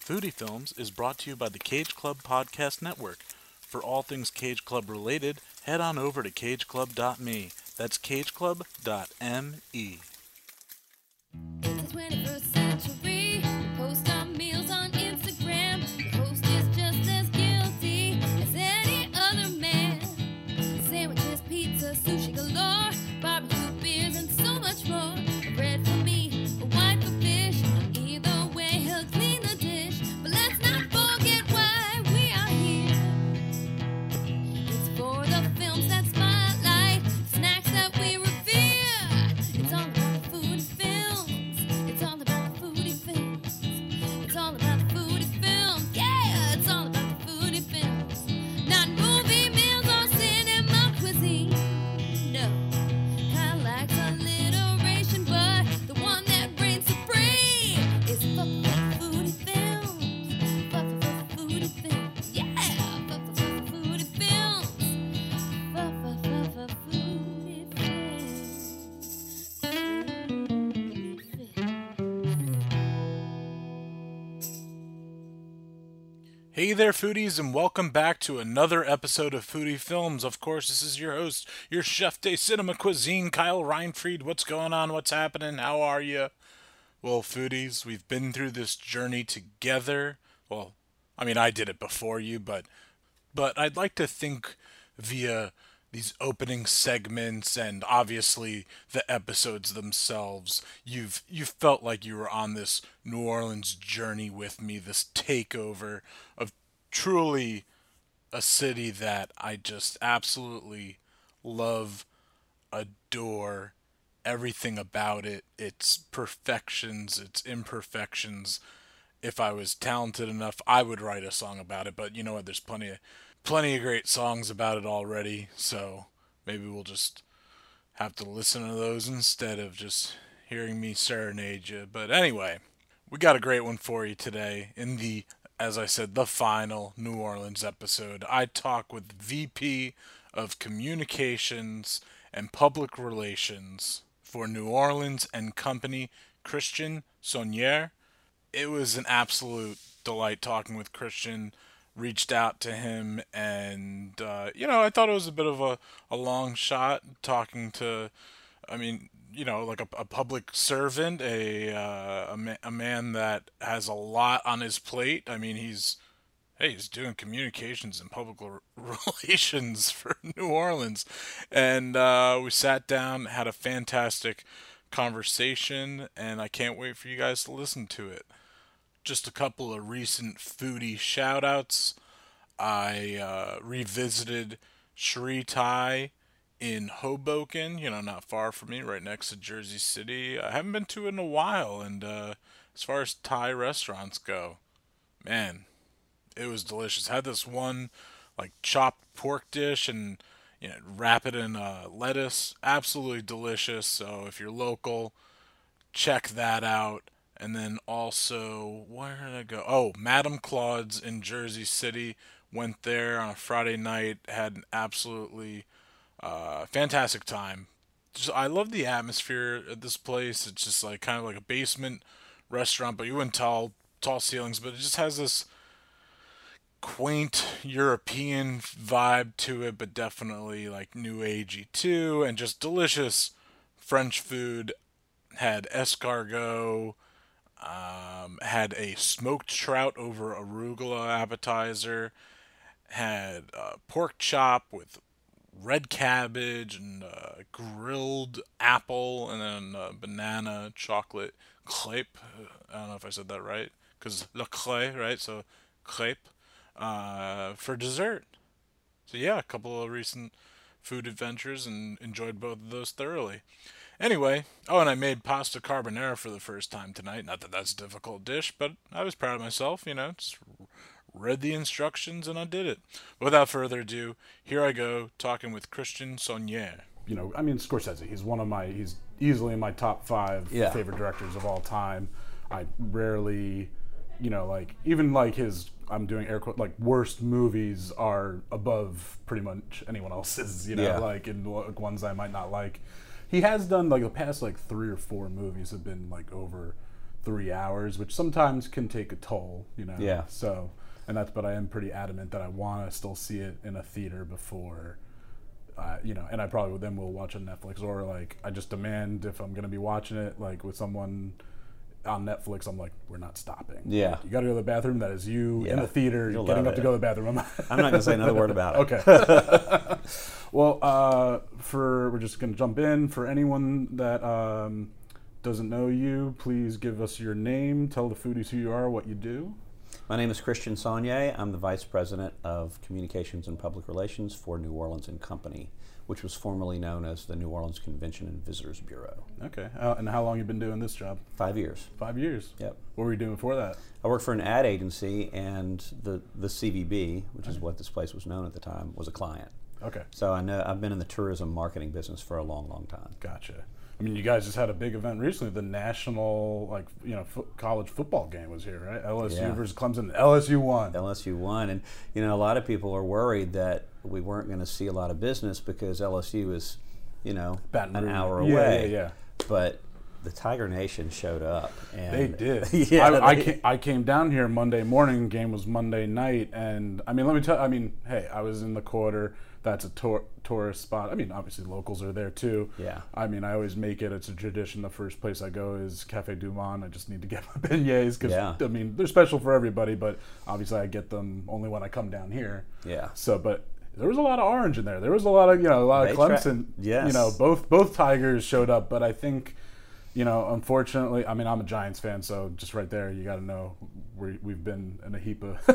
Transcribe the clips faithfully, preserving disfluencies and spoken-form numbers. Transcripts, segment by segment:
Foodie Films is brought to you by the Cage Club Podcast Network. For all things Cage Club related, head on over to cage club dot me. That's cage club dot me. It's the twenty-first century. We post our meals on Instagram. The host is just as guilty as any other man. Sandwiches, pizza, sushi galore, barbecue beers, and so much more. A red for me, a white for fish. Either way, he'll clean the dish. But let's not forget why we are here. It's for the films that spotlight, snacks that we revere. It's all about food and films. It's all about foodie films. It's all about foodie films. Yeah, it's all about foodie films. Not movie meals or cinema cuisine. No, Kyle likes alliteration, but the one that reigns supreme is fuck fuck foodie films. Fuck fuck foodie films. Yeah, fuck fuck fuck foodie films. Fuck fuck fuck fuck foodie films. Foodie films. Hey there, foodies, and welcome back to another episode of Foodie Films. Of course, this is your host, your chef de cinema cuisine, Kyle Reinfried. What's going on? What's happening? How are you? Well, foodies, we've been through this journey together. Well, I mean, I did it before you, but but I'd like to think via these opening segments and obviously the episodes themselves, you've you felt like you were on this New Orleans journey with me, this takeover of truly a city that I just absolutely love, adore everything about it, its perfections, its imperfections. If I was talented enough, I would write a song about it. But you know what? There's plenty of plenty of great songs about it already. So maybe we'll just have to listen to those instead of just hearing me serenade you. But anyway, we got a great one for you today in the, as I said, the final New Orleans episode. I talk with V P of Communications and Public Relations for New Orleans and Company, Christian Saunier. It was an absolute delight talking with Christian. Reached out to him, and uh, you know, I thought it was a bit of a, a long shot talking to, I mean, you know, like a, a public servant, a, uh, a ma- a man that has a lot on his plate. I mean, he's hey, he's doing communications and public r- relations for New Orleans, and uh, we sat down, had a fantastic conversation, and I can't wait for you guys to listen to it. Just a couple of recent foodie shout outs. I uh, revisited Sri Thai in Hoboken, you know, not far from me, right next to Jersey City. I haven't been to it in a while, and uh, as far as Thai restaurants go, man, it was delicious. Had this one like chopped pork dish and you know wrap it in uh, lettuce, absolutely delicious. So if you're local, check that out. And then also, where did I go? Oh, Madame Claude's in Jersey City. Went there on a Friday night. Had an absolutely uh, fantastic time. Just, I love the atmosphere at this place. It's just like kind of like a basement restaurant, but you wouldn't tall tall ceilings. But it just has this quaint European vibe to it, but definitely like new agey too, and just delicious French food. Had escargot, um, had a smoked trout over arugula appetizer, had uh, pork chop with red cabbage and uh, grilled apple, and then uh, banana chocolate crepe. I don't know if I said that right, because le crêpe, right? So crepe uh, for dessert. So yeah, a couple of recent food adventures and enjoyed both of those thoroughly. Anyway, oh, and I made pasta carbonara for the first time tonight. Not that that's a difficult dish, but I was proud of myself, you know, just read the instructions and I did it. Without further ado, here I go talking with Christian Saunier. You know, I mean, Scorsese. He's one of my. He's easily in my top five Yeah. favorite directors of all time. I rarely, you know, like even like his. I'm doing air quote like worst movies are above pretty much anyone else's. You know, Yeah. like and like, ones I might not like. He has done like the past like three or four movies have been like over three hours, which sometimes can take a toll, you know. Yeah. So, and that's, but I am pretty adamant that I want to still see it in a theater before, uh, you know, and I probably then will watch on Netflix, or like I just demand if I'm going to be watching it like with someone on Netflix, I'm like, we're not stopping. Yeah. Like, you got to go to the bathroom. That is you Yeah. in the theater You'll getting love up to it. go to the bathroom. I'm, I'm not going to say another word about it. Okay. Well, uh, for we're just going to jump in. For anyone that um, doesn't know you, please give us your name. Tell the foodies who you are, what you do. My name is Christian Saunier. I'm the Vice President of Communications and Public Relations for New Orleans and Company, which was formerly known as the New Orleans Convention and Visitors Bureau. Okay. Uh, and how long you been doing this job? Five years. Five years. Yep. What were you doing before that? I worked for an ad agency, and the, the C V B, which is what this place was known at the time, was a client. Okay. So I know I've been in the tourism marketing business for a long, long time. Gotcha. I mean, you guys just had a big event recently. The national, like, you know, fo- college football game was here, right? L S U Yeah. versus Clemson. L S U won. L S U won, and you know a lot of people are worried that we weren't going to see a lot of business because L S U is, you know, Baton an Rouge. hour Yeah, away. yeah, yeah. But the Tiger Nation showed up, and They did. yeah, I, I, they- came, I came down here Monday morning. Game was Monday night, and I mean, let me tell. I mean, hey, I was in the quarter. That's a tour, tourist spot. I mean, obviously locals are there too. Yeah. I mean, I always make it. It's a tradition. The first place I go is Cafe Du Monde. I just need to get my beignets because Yeah. I mean they're special for everybody, but obviously I get them only when I come down here. Yeah. So, but there was a lot of orange in there. There was a lot of you know a lot They of tra- Clemson. Yes. You know, both both Tigers showed up, but I think. You know, unfortunately, I mean, I'm a Giants fan, so just right there, you got to know we, we've been in a heap of,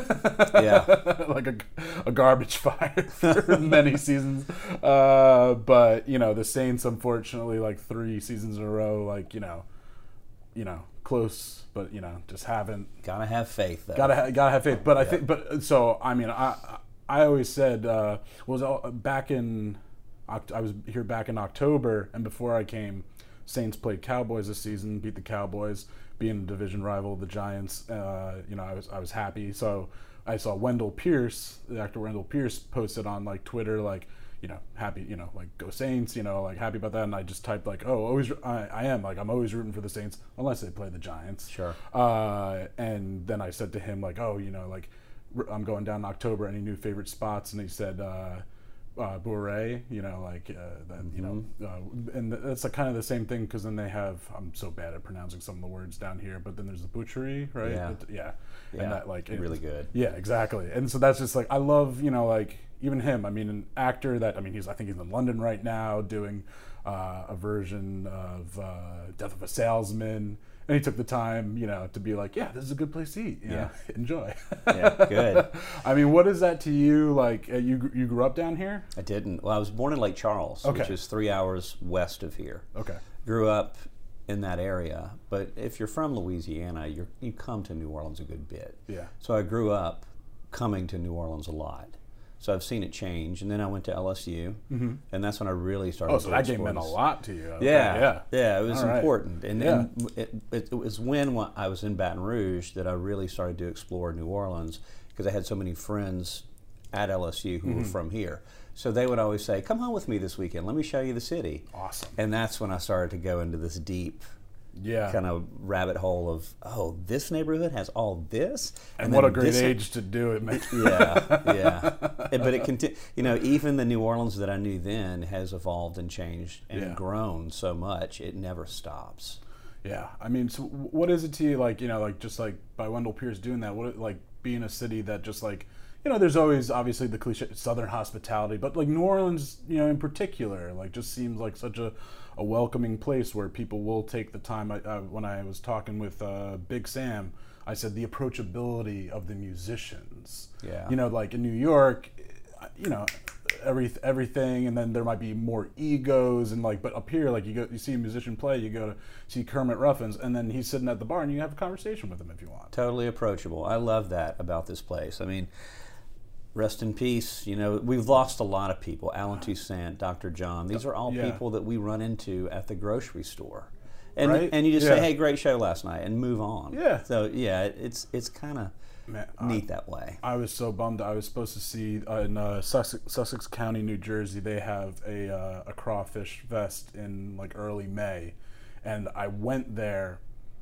Yeah. like a, a garbage fire for many seasons. Uh, but you know, the Saints, unfortunately, like three seasons in a row, like you know, you know, close, but you know, just haven't Gotta have faith, though. gotta ha- gotta have faith. But I think, but so I mean, I I always said uh, was all, back in Oct- I was here back in October, and before I came. Saints played Cowboys this season, beat the Cowboys, being a division rival of the Giants. Uh, you know, I was I was happy. So I saw Wendell Pierce, the actor Wendell Pierce, posted on like Twitter, like you know, happy, you know, like go Saints, you know, like happy about that. And I just typed like, oh, always, I, I am like I'm always rooting for the Saints unless they play the Giants. Sure. Uh, and then I said to him like, oh, you know, like I'm going down in October. Any new favorite spots? And he said. Uh, Uh, Bourrée, you know, like uh, that, you know, uh, and that's like kind of the same thing because then they have. I'm so bad at pronouncing some of the words down here, but then there's the butchery, right? Yeah. It- yeah, Yeah, and that like it- really good. Yeah, exactly. And so that's just like I love, you know, like even him. I mean, an actor that I mean, he's I think he's in London right now doing uh, a version of uh, Death of a Salesman. And he took the time, you know, to be like, yeah, this is a good place to eat. You know, enjoy. Yeah, good. I mean, what is that to you? Like, uh, you you grew up down here? I didn't. Well, I was born in Lake Charles, Okay. which is three hours west of here. Okay. Grew up in that area, but if you're from Louisiana, you you come to New Orleans a good bit. Yeah. So I grew up coming to New Orleans a lot. So I've seen it change, and then I went to L S U, Mm-hmm. and that's when I really started. Oh, so to that game explore meant a this. lot to you. Okay, Yeah, yeah, yeah, it was All right. important, and, Yeah. and it, it, it was when wa- I was in Baton Rouge that I really started to explore New Orleans because I had so many friends at L S U who Mm-hmm. were from here. So they would always say, "Come home with me this weekend. Let me show you the city." Awesome. And that's when I started to go into this deep Yeah. kind of rabbit hole of, oh, this neighborhood has all this, and what then a great this- age to do it, man. yeah, yeah. It- but it conti- you know, even the New Orleans that I knew then has evolved and changed and Yeah. grown so much, it never stops. Yeah, I mean, so what is it to you, like, you know, like, just, like, by Wendell Pierce doing that, what, like, being a city that just, like, you know, there's always, obviously, the cliche Southern hospitality, but, like, New Orleans, you know, in particular, like, just seems like such a, a welcoming place where people will take the time. I, uh, when I was talking with uh, Big Sam, I said the approachability of the musicians. Yeah. You know, like, in New York, you know, every everything, and then there might be more egos, and like, but up here, like, you go, you see a musician play, you go to see Kermit Ruffins, and then he's sitting at the bar, and you have a conversation with him if you want. Totally approachable. I love that about this place. I mean, rest in peace. You know, we've lost a lot of people. Alan Toussaint, Doctor John. These are all Yeah. people that we run into at the grocery store. And, Right? and you just Yeah. say, hey, great show last night, and move on. Yeah. So, yeah, it's it's kind of Man, neat that way. I was so bummed. I was supposed to see uh, in uh, Sussex, Sussex County, New Jersey. They have a uh, a crawfish fest in like early May, and I went there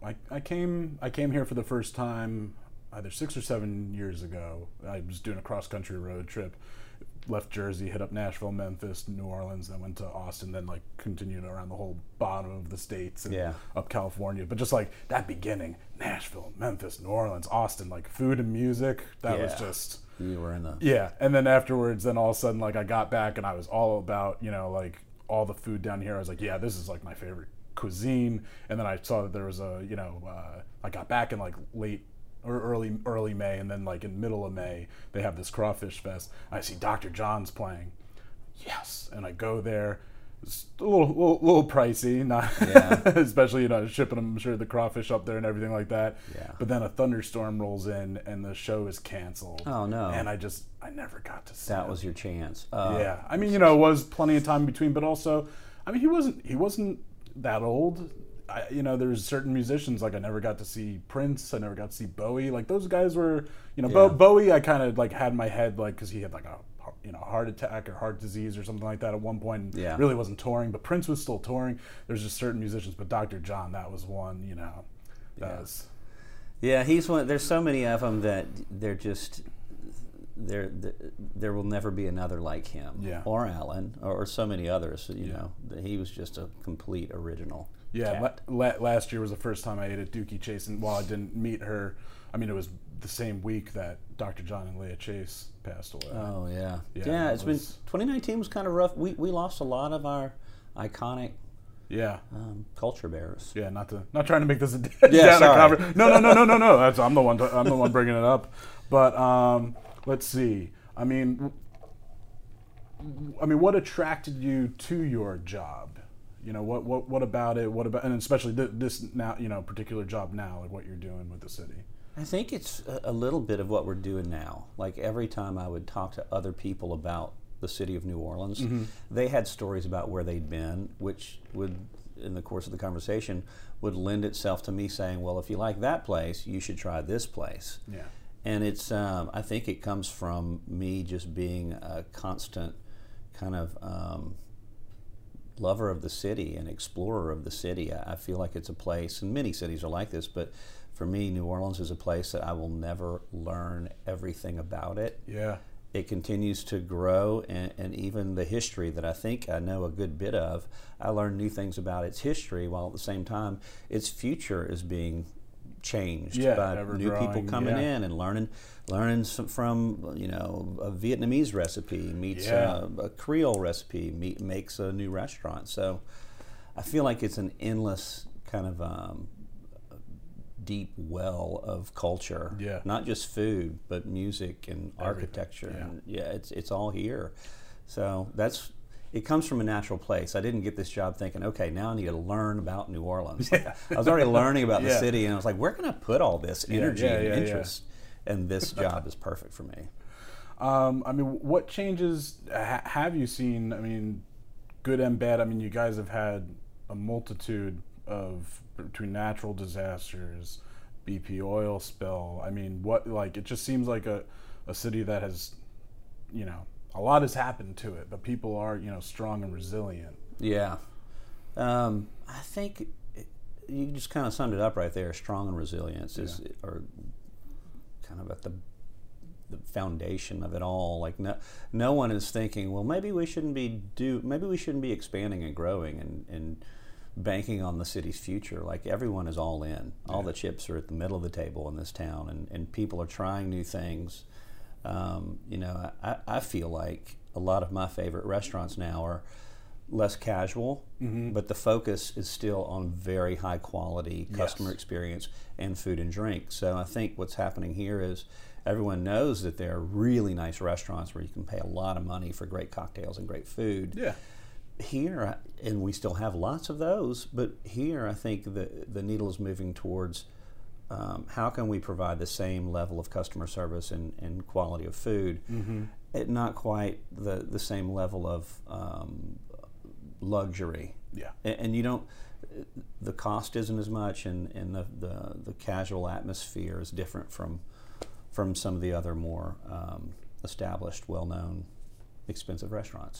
I, I came I came here for the first time either six or seven years ago. I was doing a cross country road trip. Left Jersey, hit up Nashville, Memphis, New Orleans, then went to Austin, then like continued around the whole bottom of the states and Yeah. up California. But just like that beginning, Nashville, Memphis, New Orleans, Austin, like food and music, that was Yeah. just You were in the yeah. And then afterwards, then all of a sudden, like I got back and I was all about, you know, like all the food down here. I was like, yeah, this is like my favorite cuisine. And then I saw that there was a, you know, uh, I got back in like late or early early May, and then like in middle of May they have this crawfish fest. I see Doctor John's playing, yes, and I go there. It's a little little, little pricey, not Yeah. especially you know shipping them, I'm sure the crawfish up there and everything like that. Yeah. But then a thunderstorm rolls in and the show is canceled. Oh, no. And I just I never got to see that it. was your chance. Uh, Yeah, I mean, you know, it was plenty of time between, but also, I mean, he wasn't he wasn't that old. I, you know, there's certain musicians like I never got to see Prince. I never got to see Bowie. Like those guys were, you know, Bo- Yeah. Bowie. I kind of like had in my head like because he had like a you know heart attack or heart disease or something like that at one point. And Yeah. really wasn't touring, but Prince was still touring. There's just certain musicians, but Doctor John, that was one. You know, that Yeah. was Yeah, he's one. There's so many of them that they're just there. There will never be another like him. Yeah. Or Alan, or, or so many others. You Yeah. know, he was just a complete original. Yeah, cat. la- la- last year was the first time I ate at Dookie Chase, and while I didn't meet her, I mean, it was the same week that Doctor John and Leah Chase passed away. Oh yeah, Yeah, yeah. that it's was- been twenty nineteen was kind of rough. We we lost a lot of our iconic Yeah, um, culture bearers. yeah. Not to not trying to make this a Yeah, downer sorry. conver- No, no, no, no, no, no. That's I'm the one. To, I'm the one bringing it up. But um, let's see. I mean, w- I mean, what attracted you to your job? You know, what what what about it? What about and especially th- this now? You know, particular job now, like what you're doing with the city. I think it's a, a little bit of what we're doing now. Like every time I would talk to other people about the city of New Orleans, they had stories about where they'd been, which would, in the course of the conversation, would lend itself to me saying, well, if you like that place, you should try this place. Yeah. And it's, um, I think it comes from me just being a constant kind of um, lover of the city and explorer of the city. I, I feel like it's a place, and many cities are like this, but for me, New Orleans is a place that I will never learn everything about it. Yeah. It continues to grow, and, and even the history that I think I know a good bit of, I learn new things about its history, while at the same time, its future is being changed Yeah, by ever new people growing, coming yeah. in and learning, learning some from you know a Vietnamese recipe meets Yeah. a, a Creole recipe meet, makes a new restaurant. So I feel like it's an endless kind of um, deep well of culture. Yeah. Not just food, but music and architecture. yeah. And yeah, it's it's all here. So that's it comes from a natural place. I didn't get this job thinking, okay, now I need to learn about New Orleans. Like, I was already learning about the Yeah. city, and I was like, where can I put all this energy yeah, and yeah, yeah. interest? And this job is perfect for me. Um, I mean, what changes ha- have you seen? I mean, good and bad. I mean, you guys have had a multitude of between natural disasters, B P oil spill. I mean, what like it just seems like a, a city that has, you know, a lot has happened to it, but people are you know strong and resilient. Yeah. Um, I think it, you just kind of summed it up right there. Strong and resilience is are kind of at the the foundation of it all. Like no, no one is thinking, well, maybe we shouldn't be do maybe we shouldn't be expanding and growing and, and banking on the city's future. Like everyone is all in. All the chips are at the middle of the table in this town, and, and people are trying new things. Um, you know, I, I feel like a lot of my favorite restaurants now are less casual, but the focus is still on very high quality customer Yes. experience and food and drink. So I think what's happening here is everyone knows that there are really nice restaurants where you can pay a lot of money for great cocktails and great food. Yeah. Here, and we still have lots of those, but here I think the, the needle is moving towards um, how can we provide the same level of customer service and, and quality of food at not quite the, the same level of um, luxury. Yeah. And, and you don't, the cost isn't as much, and, and the, the, the casual atmosphere is different from, from some of the other more um, established, well-known, expensive restaurants.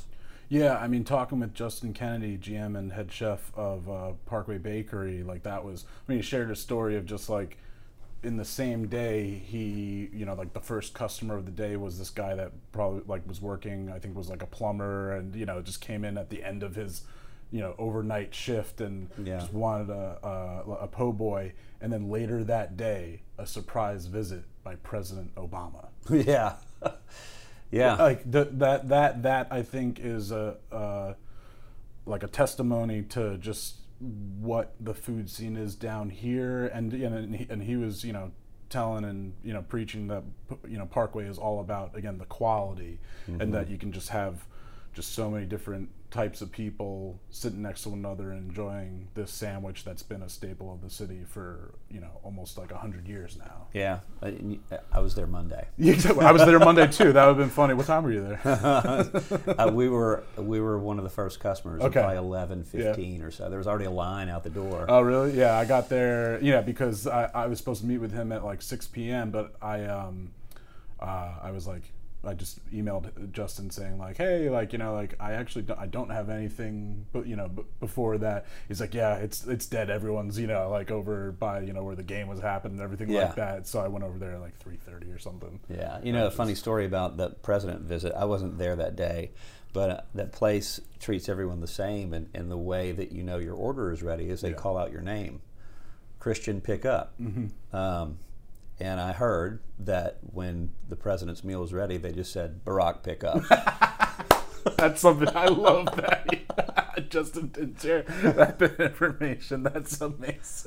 Yeah, I mean, talking with Justin Kennedy, G M and head chef of uh, Parkway Bakery, like that was. I mean, he shared a story of just like in the same day, he, you know, like the first customer of the day was this guy that probably like was working. I think was like a plumber, and you know, just came in at the end of his, you know, overnight shift and Yeah. just wanted a, a a po' boy. And then later that day, a surprise visit by President Obama. yeah, yeah, Like th- that that that I think is a uh, like a testimony to just what the food scene is down here, and you know, and he, and he was, you know, telling and, you know, preaching that, you know, Parkway is all about, again, the quality, and that you can just have just so many different types of people sitting next to one another enjoying this sandwich that's been a staple of the city for, you know, almost like a hundred years now. yeah. I, I was there Monday. Yeah, exactly. I was there Monday too. That would have been funny. What time were you there? uh, we were we were one of the first customers. Okay. Probably eleven fifteen or so. There was already a line out the door. Oh, really? Yeah, I got there. Yeah, because I, I was supposed to meet with him at like six p.m. But I um, uh, I was like, I just emailed Justin saying like, hey, like, you know, like I actually don't, I don't have anything, but you know, b- before that. He's like, yeah, it's it's dead. Everyone's, you know, like over by, you know, where the game was happening and everything Yeah. like that. So I went over there at like three thirty or something. Yeah, you know, a funny story about the president visit. I wasn't there that day, but uh, that place treats everyone the same, and, and the way that you know your order is ready is they Yeah. call out your name, Christian, pick up. Mm-hmm. Um, and I heard that when the president's meal was ready, they just said, Barack, pick up. That's something I love that Justin didn't share that bit of information. That's amazing.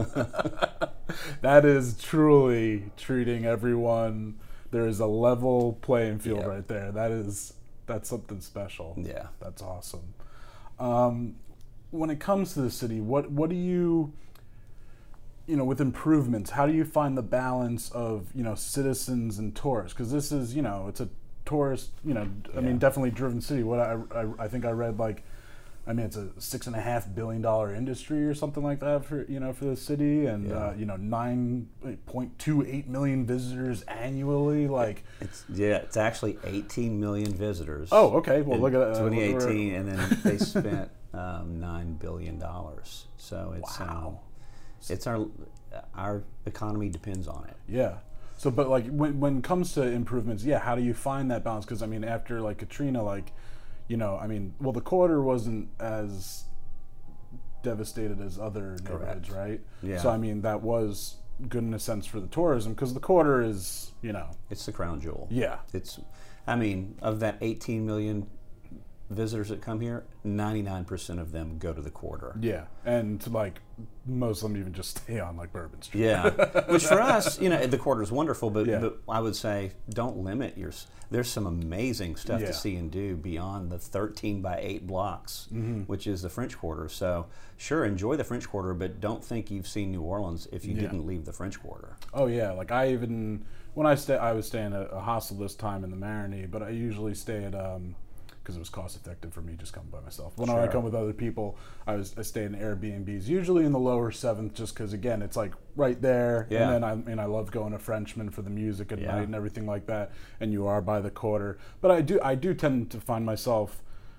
That is truly treating everyone. There is a level playing field Yeah. right there. That is that's something special. Yeah. That's awesome. Um, when it comes to the city, what what do you you know, with improvements, how do you find the balance of, you know, citizens and tourists? Because this is, you know, it's a tourist, you know, I mean, Yeah. definitely driven city. What I, I, I think I read, like, I mean, it's a six and a half billion dollar industry or something like that for, you know, for the city, and Yeah. uh, you know, nine point two eight million visitors annually. Like, It's, yeah, it's actually eighteen million visitors. oh, okay. Well, in look at that. twenty eighteen, and then they spent um, nine billion dollars. So it's Wow. um, it's our our economy depends on it. Yeah. So, but like when when it comes to improvements, yeah, how do you find that balance? Because I mean, after like Katrina, like, you know, I mean, well, the quarter wasn't as devastated as other neighborhoods, right? Yeah. So I mean, that was good in a sense for the tourism, because the quarter is, you know, It's the crown jewel. yeah, It's, I mean, of that eighteen million visitors that come here, ninety-nine percent of them go to the quarter. yeah, and like most of them even just stay on like Bourbon Street. Yeah, which for us, you know, the quarter is wonderful, but, Yeah. but I would say don't limit your. There's some amazing stuff Yeah. to see and do beyond the thirteen by eight blocks, Mm-hmm. which is the French Quarter. So sure, enjoy the French Quarter, but don't think you've seen New Orleans if you Yeah. didn't leave the French Quarter. Oh yeah, like I even when I stay, I was staying at a hostel this time in the Marigny, but I usually stay at um because it was cost effective for me just coming by myself. When I Sure. come with other people, I was I stay in Airbnbs, usually in the lower seventh, just because again it's like right there. Yeah. And then I I mean I love going to Frenchman for the music at Yeah. night and everything like that. And you are by the quarter, but I do I do tend to find myself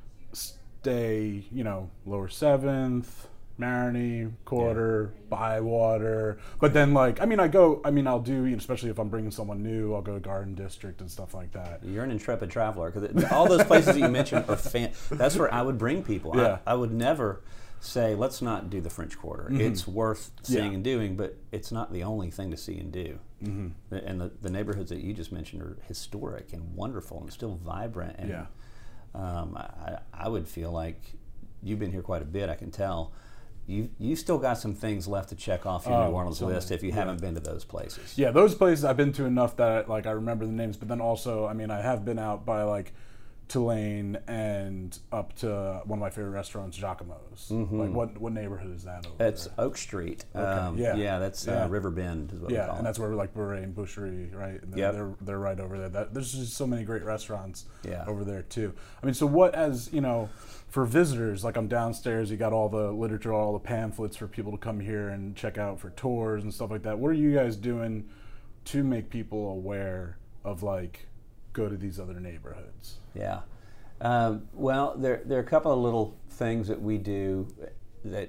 stay, you know, lower seventh. Marigny, quarter, Bywater, but then like I mean I go I mean I'll do, you know, especially if I'm bringing someone new, I'll go to Garden District and stuff like that. You're an intrepid traveler because all those places that you mentioned are fan. That's where I would bring people. Yeah. I, I would never say let's not do the French Quarter. It's worth seeing Mm-hmm. Yeah. and doing, but it's not the only thing to see and do. Mm-hmm. And the, the neighborhoods that you just mentioned are historic and wonderful and still vibrant. And Yeah. um, I, I would feel like you've been here quite a bit. I can tell. You you still got some things left to check off your Oh, New Orleans so list many. if you Yeah. haven't been to those places. Yeah, those places I've been to enough that like I remember the names, but then also I mean I have been out by like Tulane and up to one of my favorite restaurants, Giacomo's. Like what what neighborhood is that over That's there? Oak Street. Um, yeah. yeah, that's Yeah. Uh, River Bend is what we Yeah, call and it. that's where like Beret and Boucherie, right? And they're, Yep. they're they're right over there. That, there's just so many great restaurants Yeah. over there too. I mean, so what as you know, for visitors, like I'm downstairs, you got all the literature, all the pamphlets for people to come here and check out for tours and stuff like that. What are you guys doing to make people aware of like go to these other neighborhoods? Yeah. Um, well, there there are a couple of little things that we do that.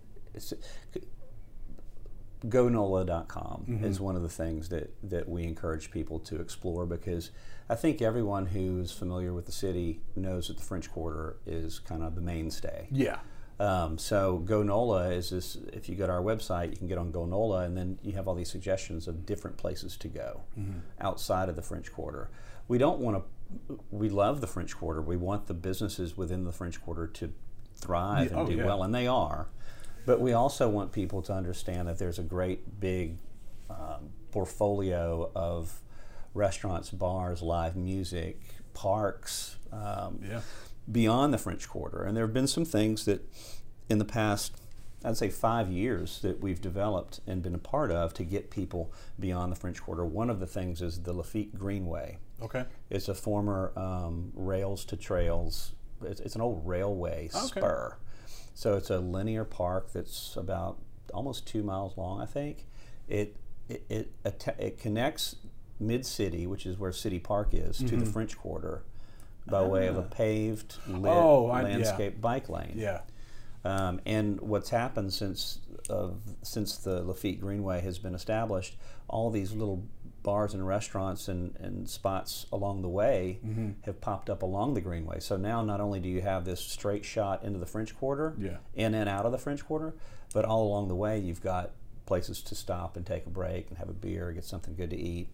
go nola dot com mm-hmm. is one of the things that, that we encourage people to explore, because I think everyone who's familiar with the city knows that the French Quarter is kind of the mainstay. Yeah. Um, so Go NOLA is this, if you go to our website, you can get on Go NOLA, and then you have all these suggestions of different places to go mm-hmm. outside of the French Quarter. We don't want to, we love the French Quarter. We want the businesses within the French Quarter to thrive Yeah, and oh, do yeah. well, and they are. But we also want people to understand that there's a great big um, portfolio of restaurants, bars, live music, parks, um, Yeah. beyond the French Quarter. And there have been some things that in the past, I'd say five years, that we've developed and been a part of to get people beyond the French Quarter. One of the things is the Lafitte Greenway. Okay. It's a former um, rails to trails, it's, it's an old railway Okay. spur. So it's a linear park that's about almost two miles long, I think. It it it, att- it connects Mid-City, which is where City Park is, mm-hmm. to the French Quarter by Ah. way of a paved, lit, Oh, I- landscape yeah. bike lane. Yeah. Um, and what's happened since of since the Lafitte Greenway has been established, all these little bars and restaurants and, and spots along the way mm-hmm. have popped up along the Greenway. So now not only do you have this straight shot into the French Quarter, Yeah. in and out of the French Quarter, but all along the way you've got places to stop and take a break and have a beer, get something good to eat.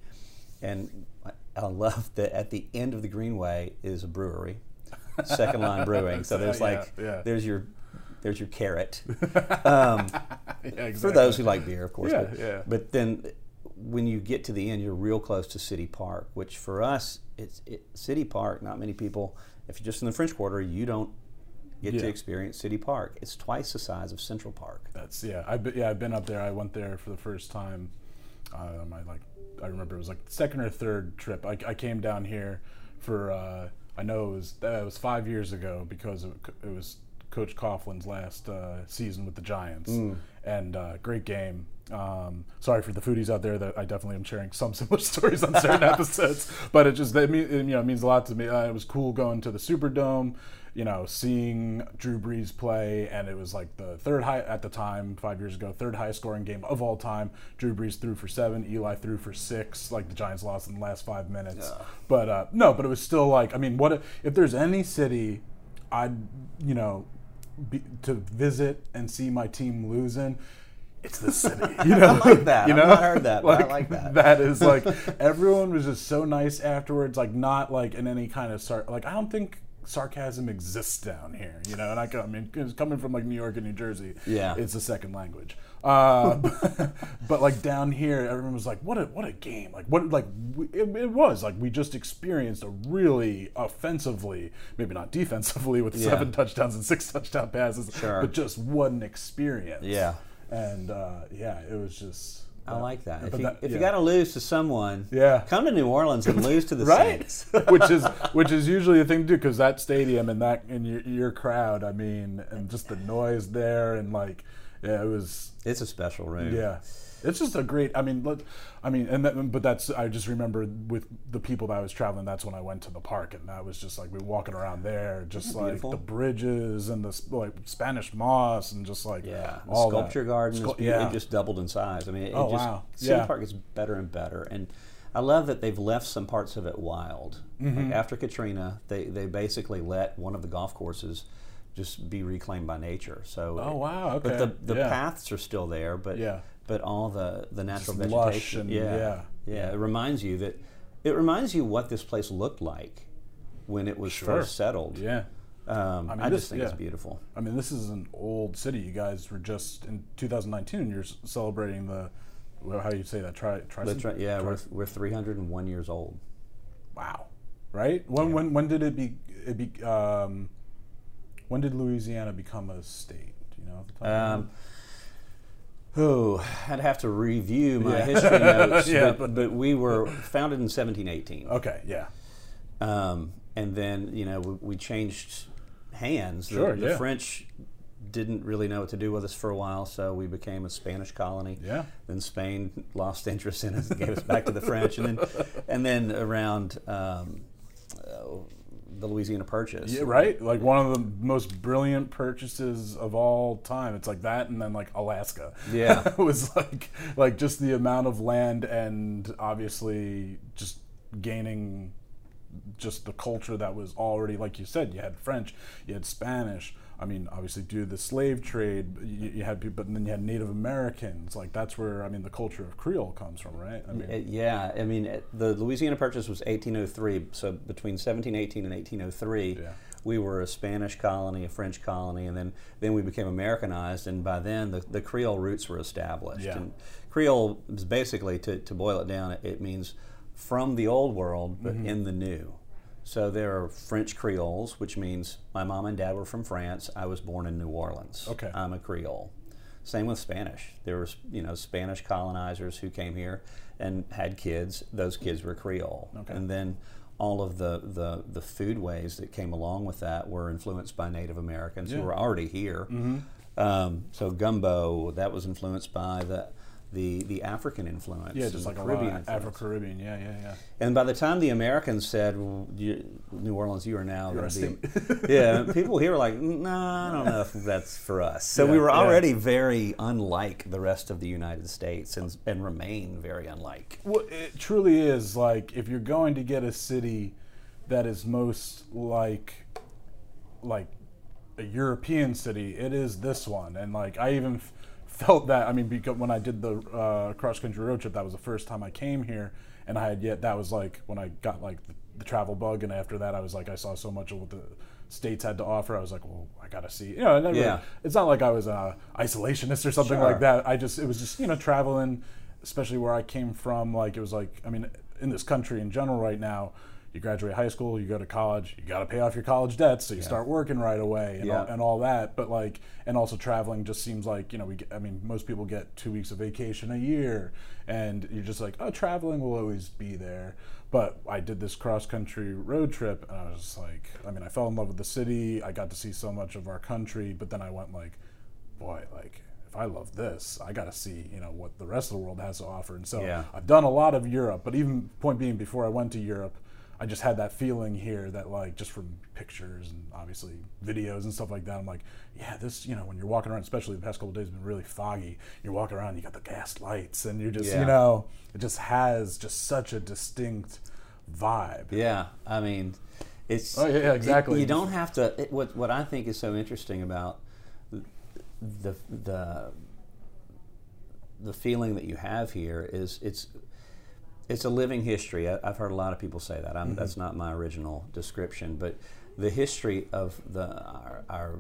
And I, I love that at the end of the Greenway is a brewery, Second Line Brewing. So there's Yeah, like, yeah. there's your there's your carrot. Um, Yeah, exactly. for those who like beer, of course. Yeah, but, yeah. but then when you get to the end, you're real close to City Park, which for us, it's it, City Park. Not many people, if you're just in the French Quarter, you don't get Yeah. to experience City Park. It's twice the size of Central Park. That's yeah. I've been, yeah. I've been up there. I went there for the first time. Uh, my like, I remember it was like second or third trip. I, I came down here for. Uh, I know it was uh, it was five years ago because it, it was Coach Coughlin's last uh, season with the Giants, Mm. and uh, great game. Um, sorry for the foodies out there that I definitely am sharing some similar stories on certain episodes, but it just it, mean, it, you know it means a lot to me. Uh, it was cool going to the Superdome, you know, seeing Drew Brees play, and it was like the third high at the time, five years ago, third highest scoring game of all time. Drew Brees threw for seven, Eli threw for six. Like the Giants lost in the last five minutes, Yeah. but uh, no, but it was still like I mean, what if, if there's any city I'd you know be, to visit and see my team losing. It's the city, you know. I like that. You know? I've not heard that, but I like that. That is like everyone was just so nice afterwards. Like not like in any kind of sar- like I don't think sarcasm exists down here, you know. And I, I mean, 'cause coming from like New York and New Jersey, Yeah. it's a second language. Uh, but, but like down here, everyone was like, "What a what a game!" Like what like we, it, it was like we just experienced a really offensively, maybe not defensively, with Yeah. seven touchdowns and six touchdown passes, Sure. but just what an experience. Yeah. And uh, yeah, it was just. I like that. If but you, that- if yeah. you got to lose to someone, Yeah. come to New Orleans and lose to the right, Saints. which is which is usually the thing to do because that stadium and that and your, your crowd, I mean, and just the noise there and like, yeah, it was. It's a special room. Yeah, it's just a great. I mean, let, I mean, and that, but that's. I just remember with the people that I was traveling. That's when I went to the park, and that was just like we were walking around there, just Isn't that like beautiful? the bridges and the s- like Spanish moss and just like Yeah, the all sculpture that. garden, Scu- is, yeah. it just doubled in size. I mean, it, Oh, it just, wow. City Yeah. Park gets better and better, and I love that they've left some parts of it wild. Mm-hmm. Like after Katrina, they they basically let one of the golf courses just be reclaimed by nature. So, Oh, wow, But okay. the the Yeah. paths are still there, but Yeah. but all the the natural Just vegetation, lush and- yeah, yeah. yeah, it reminds you that it reminds you what this place looked like when it was Sure. first settled. Yeah. Um, I, I mean, this- just think yeah. it's beautiful. I mean, this is an old city. You guys were just in two thousand nineteen. You're s- celebrating the, well, how do you say that? Tri, tri, That's right. Yeah, tri- we're we're three hundred one years old. wow, right? When when when did it be? It be um, when did Louisiana become a state? Do you know? Off the top of your head? Um, oh, I'd have to review my Yeah. history notes, Yeah, but, but we were founded in seventeen eighteen. Okay, yeah, Um, and then, you know, we, we changed hands. The, Sure, the yeah. French didn't really know what to do with us for a while, so we became a Spanish colony. Yeah. Then Spain lost interest in us and gave us back to the French. And then, and then around um, uh, the Louisiana Purchase. Yeah, right? Like one of the most brilliant purchases of all time. It's like that and then like Alaska. Yeah. It was like like just the amount of land and obviously just gaining just the culture that was already, like you said, you had French, you had Spanish. I mean, obviously due to the slave trade, you, you had people, but then you had Native Americans. Like that's where, I mean, the culture of Creole comes from, right? I mean, Uh, yeah, I mean, it- the Louisiana Purchase was eighteen oh three, so between seventeen eighteen and eighteen oh three, Yeah. we were a Spanish colony, a French colony, and then, then we became Americanized, and by then the, the Creole roots were established. Yeah. And Creole is basically, to, to boil it down, it, it means from the old world, but Mm-hmm. in the new. So there are French Creoles, which means my mom and dad were from France. I was born in New Orleans. Okay. I'm a Creole. Same with Spanish. There was, you know, Spanish colonizers who came here and had kids. Those kids were Creole. Okay. And then all of the, the, the foodways that came along with that were influenced by Native Americans Yeah. who were already here. Mm-hmm. Um, so gumbo, that was influenced by the the, the African influence. yeah, just and like a Caribbean lot of influence. Afro-Caribbean. Yeah, yeah, yeah. And by the time the Americans said, well, you, New Orleans, you are now You're going a to be... yeah, people here were like, no, I don't know if that's for us. So Yeah, we were yeah. already very unlike the rest of the United States and, and remain very unlike. Well, it truly is like if you're going to get a city that is most like like a European city, it is this one. And like I even f- felt that. I mean, because when I did the uh, cross country road trip, that was the first time I came here, and I had yet that was like when I got like the, the travel bug, and after that, I was like I saw so much of what the states had to offer. I was like, well, I gotta see. You know, I never, Yeah. it's not like I was a isolationist or something Sure. like that. I just it was just you know traveling, especially where I came from. Like it was like I mean, in this country in general right now. You graduate high school, you go to college, you got to pay off your college debts, so you start working right away and, Yeah. all, and all that. But like, and also traveling just seems like you know we. Get, I mean, most people get two weeks of vacation a year, and you're just like, oh, traveling will always be there. But I did this cross country road trip, and I was just like, I mean, I fell in love with the city. I got to see so much of our country, but then I went like, boy, like. If I love this, I got to see, you know, what the rest of the world has to offer. And so Yeah. I've done a lot of Europe, but even point being, before I went to Europe, I just had that feeling here that like just from pictures and obviously videos and stuff like that, I'm like, yeah, this, you know, when you're walking around, especially the past couple of days, have been really foggy. You're walking around, you got the gas lights, and you're just, Yeah. you know, it just has just such a distinct vibe. Yeah, I mean, it's... Oh, yeah, yeah, exactly. You, you don't have to... It, what, what I think is so interesting about the the the feeling that you have here is it's it's a living history. I, I've heard a lot of people say that. I'm, Mm-hmm. That's not my original description, but the history of the our, our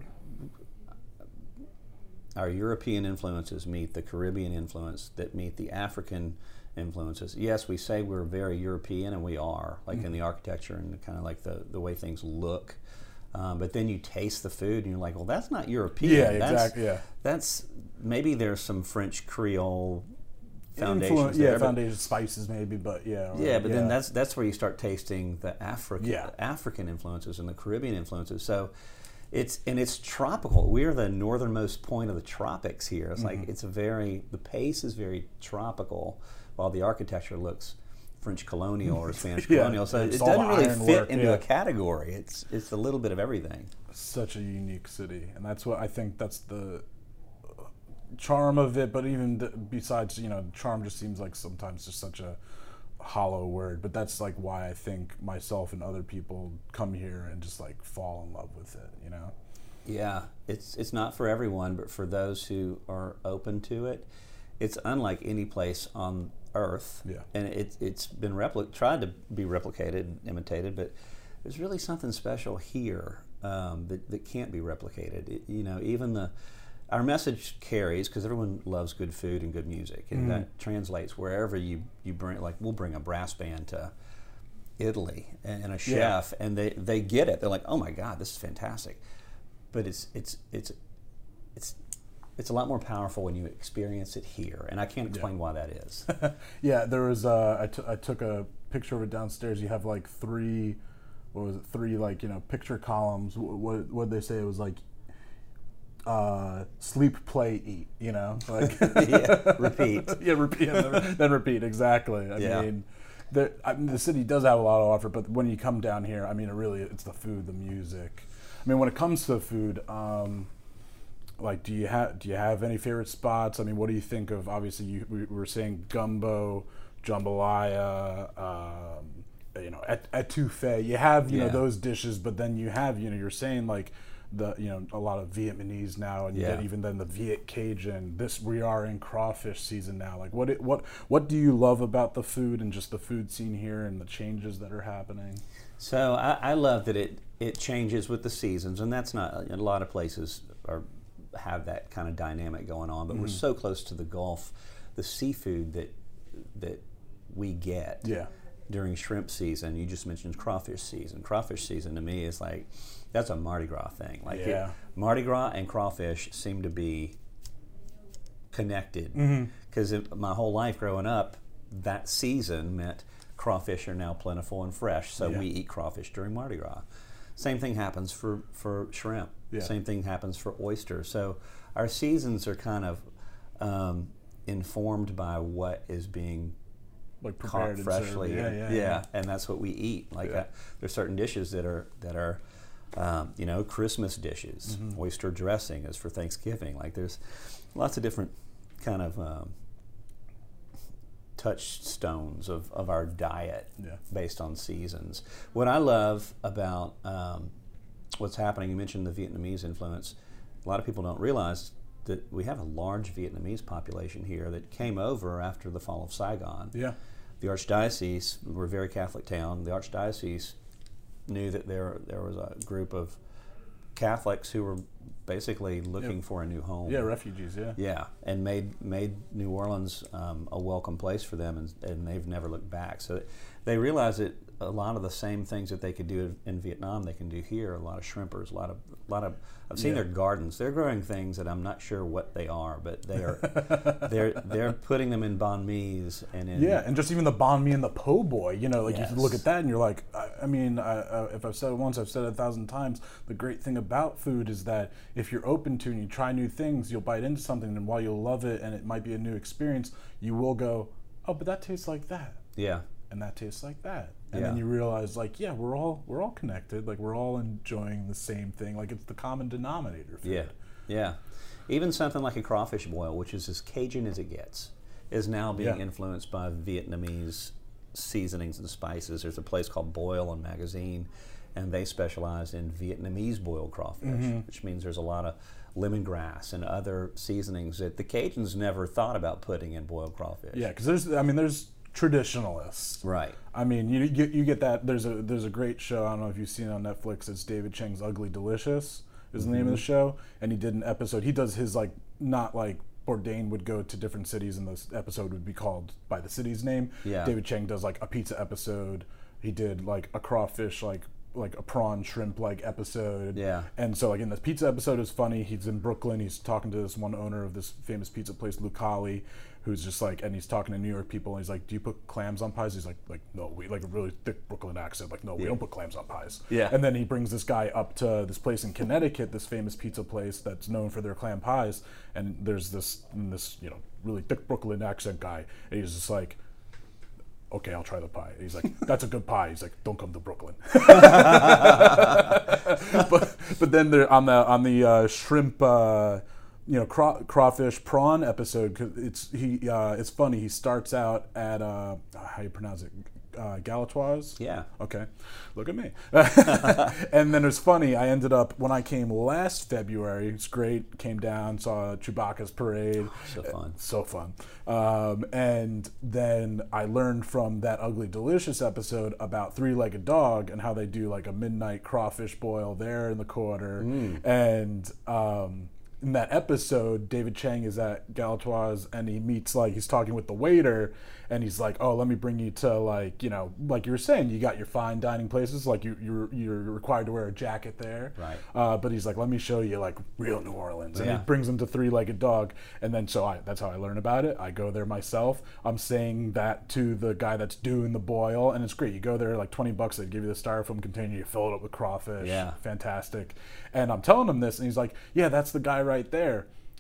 our European influences meet the Caribbean influence that meet the African influences. Yes, we say we're very European, and we are, like Mm-hmm. in the architecture and kind of like the, the way things look. Um, but then you taste the food, and you're like, well, that's not European. Yeah, that's, exactly, yeah. That's, maybe there's some French Creole Influ- foundations yeah, there, but- foundation spices maybe, but yeah. or- yeah, but then that's that's where you start tasting the African Yeah. African influences and the Caribbean influences. So it's and it's tropical. We're the northernmost point of the tropics here. It's Mm-hmm. like it's a very the pace is very tropical, while the architecture looks French colonial or Spanish Yeah, colonial. So it's it all doesn't really iron fit work, into yeah. a category. It's it's a little bit of everything. Such a unique city, and that's what I think that's the charm of it. But even th- besides, you know, charm just seems like sometimes just such a hollow word. But that's like why I think myself and other people come here and just like fall in love with it. You know? Yeah, it's it's not for everyone, but for those who are open to it, it's unlike any place on Earth. Yeah. And it, it's been repli- tried to be replicated and imitated, but there's really something special here um, that, that can't be replicated. It, you know, even the our message carries because everyone loves good food and good music, and that translates wherever you, you bring. Like we'll bring a brass band to Italy and, and a chef, and they, they get it. They're like, oh my God, this is fantastic. But it's it's it's it's it's a lot more powerful when you experience it here, and I can't explain why that is. Yeah, there was. Uh, I, t- I took a picture of it downstairs. You have like three, what was it? Three like you know picture columns. What what they say it was like. Uh, sleep, play, eat. You know, like Yeah, repeat. yeah, repeat, and then, then repeat. Exactly. I Yeah. mean, the I mean, the city does have a lot to offer, but when you come down here, I mean, it really it's the food, the music. I mean, when it comes to food, um, like, do you have do you have any favorite spots? I mean, what do you think of? Obviously, you we were saying gumbo, jambalaya, um, you know, et, etouffee. You have you Yeah. know those dishes, but then you have you know you're saying like the you know a lot of Vietnamese now, and you Yeah. get even then the Viet Cajun. This we are in crawfish season now. Like, what it, what what do you love about the food and just the food scene here and the changes that are happening? So I, I love that it it changes with the seasons, and that's not a lot of places are have that kind of dynamic going on. But we're so close to the Gulf, the seafood that that we get Yeah. during shrimp season. You just mentioned crawfish season. Crawfish season to me is like that's a Mardi Gras thing. Like Yeah. it, Mardi Gras and crawfish seem to be connected because my whole life growing up, that season meant crawfish are now plentiful and fresh, so Yeah. we eat crawfish during Mardi Gras. Same thing happens for, for shrimp. Yeah. Same thing happens for oysters. So our seasons are kind of um, informed by what is being Like caught prepared and served. freshly. Yeah, yeah, yeah. and that's what we eat. Like Yeah. uh, there's certain dishes that are that are um, you know Christmas dishes. Mm-hmm. Oyster dressing is for Thanksgiving. Like there's lots of different kind of um, touchstones of, of our diet Yeah. based on seasons. What I love about um, what's happening, you mentioned the Vietnamese influence. A lot of people don't realize that we have a large Vietnamese population here that came over after the fall of Saigon. Yeah. The Archdiocese, we're a very Catholic town, the Archdiocese knew that there there was a group of Catholics who were basically looking Yeah. for a new home. Yeah, refugees. Yeah. Yeah, and made made New Orleans um, a welcome place for them, and, and they've never looked back. So they realized that a lot of the same things that they could do in Vietnam, they can do here. A lot of shrimpers, a lot of a lot of. I've seen Yeah. their gardens. They're growing things that I'm not sure what they are, but they are they're they're putting them in banh mi's and in Yeah, and just even the banh mi and the po' boy, you know, like Yes. you look at that and you're like, I, I mean, I, I, if I've said it once, I've said it a thousand times. The great thing about food is that if you're open to and you try new things, you'll bite into something, and while you'll love it and it might be a new experience, you will go, oh, but that tastes like that, yeah. and that tastes like that, and Yeah. then you realize, like, yeah, we're all we're all connected, like we're all enjoying the same thing, like it's the common denominator. Food. Yeah, yeah. Even something like a crawfish boil, which is as Cajun as it gets, is now being Yeah. influenced by Vietnamese seasonings and spices. There's a place called Boil and Magazine, and they specialize in Vietnamese boiled crawfish, Mm-hmm. which means there's a lot of lemongrass and other seasonings that the Cajuns never thought about putting in boiled crawfish. Yeah, because there's, I mean, there's traditionalists. Right. I mean, you, you you get that. There's a there's a great show. I don't know if you've seen it on Netflix. It's David Chang's Ugly Delicious is the name of the show, and he did an episode. He does his like not like Bourdain would go to different cities, and this episode would be called by the city's name. Yeah. David Chang does like a pizza episode. He did like a crawfish like like a prawn shrimp like episode. Yeah. And so like in this pizza episode is funny. He's in Brooklyn. He's talking to this one owner of this famous pizza place, Lucali, who's just like, and he's talking to New York people, and he's like, "Do you put clams on pies?" He's like, "Like no, we like a really thick Brooklyn accent. Like no, we don't put clams on pies." Yeah. And then he brings this guy up to this place in Connecticut, this famous pizza place that's known for their clam pies, and there's this this you know really thick Brooklyn accent guy, and he's just like, "Okay, I'll try the pie." And he's like, "That's a good pie." He's like, "Don't come to Brooklyn." but but then there on the on the uh, shrimp, uh, you know, craw, crawfish prawn episode. 'Cause it's he uh, it's funny. He starts out at uh, how you pronounce it, uh, Galatoire's. Yeah. Okay, look at me. And then it's funny. I ended up when I came last February. It's great. Came down, saw Chewbacca's parade. So fun. So fun. Um, and then I learned from that Ugly Delicious episode about Three-Legged Dog and how they do like a midnight crawfish boil there in the quarter. And um, in that episode, David Chang is at Galatoire's and he meets like he's talking with the waiter. And he's like, "Oh, let me bring you to like, you know, like you were saying, you got your fine dining places, like you, you're you're required to wear a jacket there, Right. Uh, but he's like, let me show you like real New Orleans, and Yeah. he brings him to Three-Legged Dog, and then so I that's how I learn about it. I go there myself. I'm saying that to the guy that's doing the boil, and it's great. You go there like twenty bucks. They give you the styrofoam container. You fill it up with crawfish. Yeah. Fantastic. And I'm telling him this, and he's like, "Yeah, that's the guy right there."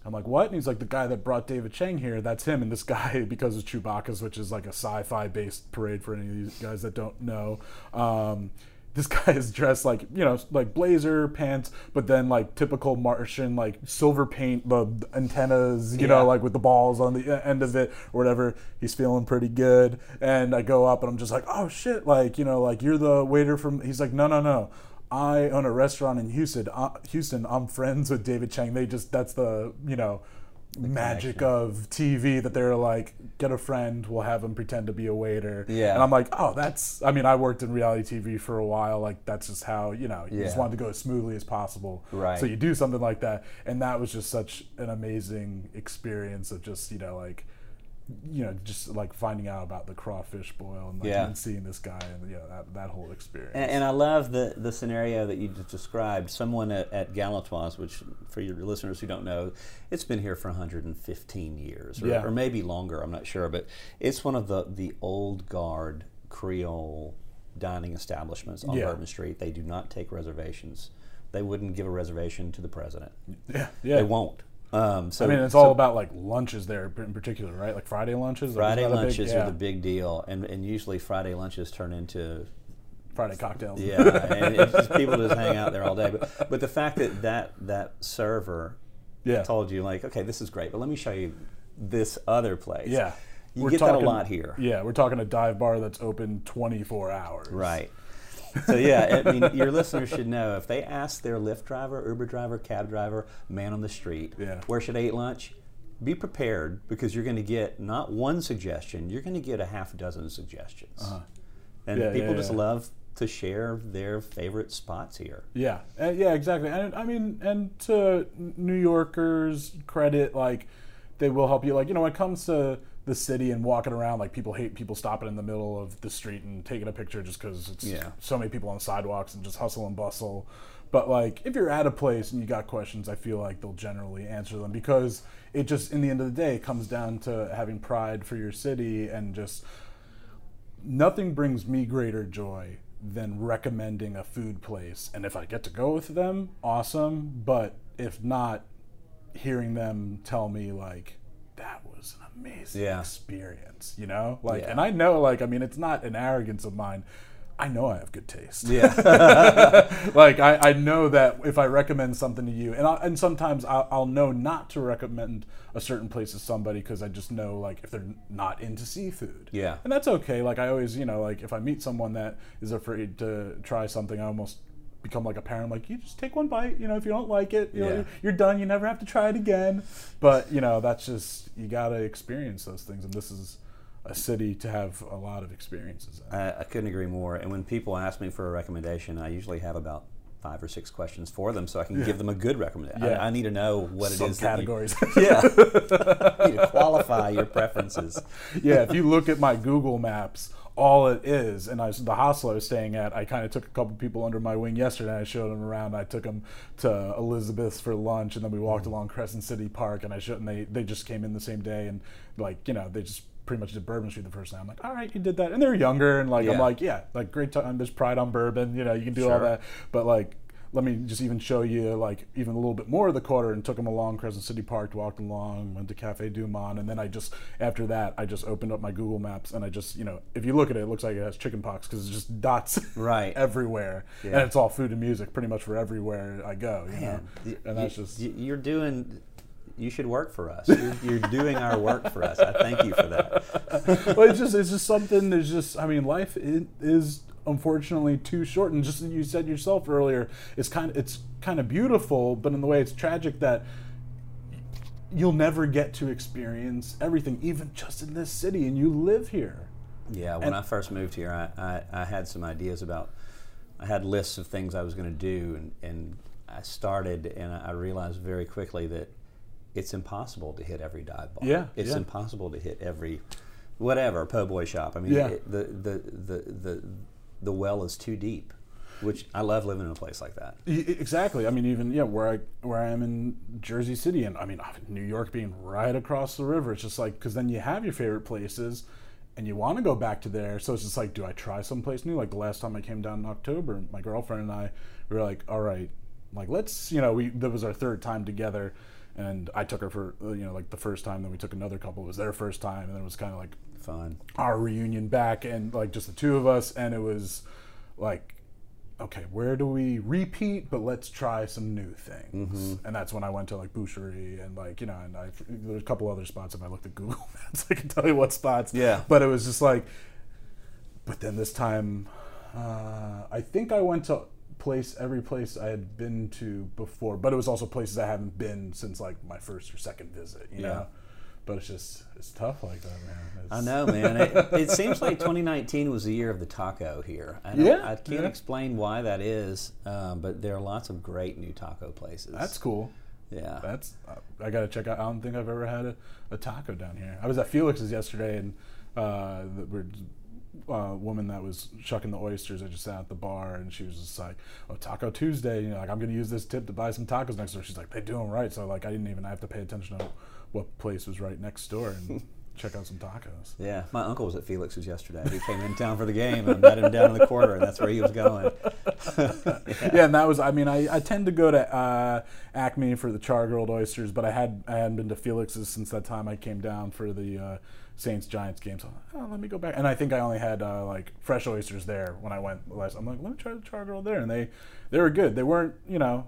I'm like, what? And he's like, the guy that brought David Chang here, that's him. And this guy, because of Chewbacca's, which is like a sci-fi based parade for any of these guys that don't know, um, this guy is dressed like, you know, like blazer, pants, but then like typical Martian, like silver paint, the antennas, you Yeah. know, like with the balls on the end of it or whatever. He's feeling pretty good. And I go up and I'm just like, oh shit, like, you know, like you're the waiter from, he's like, no, no, no. I own a restaurant in Houston. Uh, Houston, I'm friends with David Chang. They just, that's the, you know, magic connection. of T V that they're like, get a friend, we'll have him pretend to be a waiter. Yeah. And I'm like, oh, that's, I mean, I worked in reality T V for a while. Like, that's just how, you know, you just Yeah. wanted to go as smoothly as possible. Right. So you do something like that. And that was just such an amazing experience of just, you know, like, you know, just like finding out about the crawfish boil and, like, Yeah. and seeing this guy and, you know, that, that whole experience. And, and I love the, the scenario that you just described. Someone at, at Galatoire's, which for your listeners who don't know, it's been here for one hundred fifteen years, or, Yeah. or maybe longer, I'm not sure. But it's one of the, the old guard Creole dining establishments on Yeah. Bourbon Street. They do not take reservations. They wouldn't give a reservation to the president. yeah. Yeah. They won't. Um, so I mean, it's all about like lunches there in particular, right? Like Friday lunches. Like, Friday isn't that a big- lunches yeah. are the big deal, and, and usually Friday lunches turn into Friday cocktails. yeah, and it's just people just hang out there all day. But, but the fact that, that that server Yeah. told you like, okay, this is great, but let me show you this other place. Yeah. you We're get talking- that a lot here, Yeah, we're talking a dive bar that's open twenty-four hours. right? So yeah, I mean, your listeners should know if they ask their Lyft driver, Uber driver, cab driver, man on the street, Yeah. where should I eat lunch? Be prepared, because you're going to get not one suggestion, you're going to get a half dozen suggestions. Uh-huh. And Yeah, people yeah, just yeah. love to share their favorite spots here. Yeah, uh, yeah, exactly. And I mean, and to New Yorkers' credit, like they will help you. Like, you know, when it comes to the city and walking around, like people hate people stopping in the middle of the street and taking a picture just because it's Yeah. so many people on the sidewalks and just hustle and bustle. But like, if you're at a place and you got questions, I feel like they'll generally answer them, because it just, in the end of the day, it comes down to having pride for your city, and just nothing brings me greater joy than recommending a food place. And if I get to go with them, awesome. But if not, hearing them tell me like, that was an amazing Yeah. experience, you know? Like, Yeah. and I know, like, I mean, it's not an arrogance of mine. I know I have good taste. Yeah. Like, I, I know that if I recommend something to you, and I, and sometimes I'll, I'll know not to recommend a certain place to somebody because I just know, like, if they're not into seafood. Yeah. And that's okay. Like, I always, you know, like, if I meet someone that is afraid to try something, I almost become like a parent. Like, you just take one bite. You know, if you don't like it, you know, Yeah. you're, you're done. You never have to try it again. But, you know, that's just, you got to experience those things. And this is a city to have a lot of experiences in. I, I couldn't agree more. And when people ask me for a recommendation, I usually have about five or six questions for them, so I can give them a good recommendation. Yeah. I, I need to know what it is. that you- Subcategories. Yeah. You need to qualify your preferences. Yeah, if you look at my Google Maps, all it is, and I was, the hostel I was staying at, I kind of took a couple people under my wing yesterday. I showed them around. I took them to Elizabeth's for lunch, and then we walked along Crescent City Park, and I showed, and they they just came in the same day, and like, you know, they just pretty much did Bourbon Street the first time. I'm like, all right, you did that, and they're younger, and like, I'm Yeah. like, yeah, like great time. There's pride on bourbon, you know, you can do all Sure. that, but like, let me just even show you like even a little bit more of the quarter, and took them along Crescent City Park, walked along, went to Cafe Du Monde, and then I just, after that, I just opened up my Google Maps, and I just, you know, if you look at it, it looks like it has chicken pox because it's just dots Right. everywhere, Yeah. and it's all food and music pretty much for everywhere I go, you know, Man, y- and that's you- just, y- you're doing. You should work for us. You're, you're doing our work for us. I thank you for that. well, it's just it's just something. There's just, I mean, life i- is unfortunately too short, and just as you said yourself earlier, it's kind of it's kind of beautiful, but in the way it's tragic that you'll never get to experience everything, even just in this city, and you live here. Yeah, when And- I first moved here, I, I, I had some ideas about, I had lists of things I was going to do, and, and I started, and I realized very quickly that it's impossible to hit every dive bar. Yeah, It's yeah. impossible to hit every, whatever, po' boy shop. I mean, Yeah. it, the, the, the, the, the well is too deep, which I love living in a place like that. E- Exactly. I mean, even yeah, where I where I am in Jersey City, and I mean New York being right across the river. It's just like, because then you have your favorite places, and you want to go back to there. So it's just like, do I try someplace new? Like the last time I came down in October, my girlfriend and I, we were like, all right, like let's, you know, we that was our third time together, and I took her for uh, you know like the first time. Then we took another couple. It was their first time, and then it was kind of like Fun. our reunion back, and like just the two of us, and it was like, okay, where do we repeat? But let's try some new things. And that's when I went to like Boucherie and like you know, and I there's a couple other spots. If I looked at Google Maps, I can tell you what spots. Yeah. But it was just like, but then this time, uh, I think I went to place every place I had been to before, but it was also places I haven't been since like my first or second visit. You Yeah. know. But it's just it's tough like that, man. It's, I know, man. It, it seems like twenty nineteen was the year of the taco here. I don't, Yeah, I can't yeah. explain why that is, um, but there are lots of great new taco places. That's cool. Yeah. That's uh, I gotta check out. I don't think I've ever had a, a taco down here. I was at Felix's yesterday, and uh, the weird uh, woman that was shucking the oysters, I just sat at the bar, and she was just like, "Oh, Taco Tuesday, you know, like I'm gonna use this tip to buy some tacos next door." She's like, "They do them right," so like I didn't even have to pay attention to what place was right next door and check out some tacos. Yeah, my uncle was at Felix's yesterday. He came in town for the game and met him down in the quarter, and that's where he was going. Yeah, and that was. I mean, I, I tend to go to uh, Acme for the char grilled oysters, but I had I hadn't been to Felix's since that time I came down for the uh, Saints Giants game. So oh, let me go back, and I think I only had uh, like fresh oysters there when I went last. I'm like, let me try the char grilled there, and they they were good. They weren't, you know.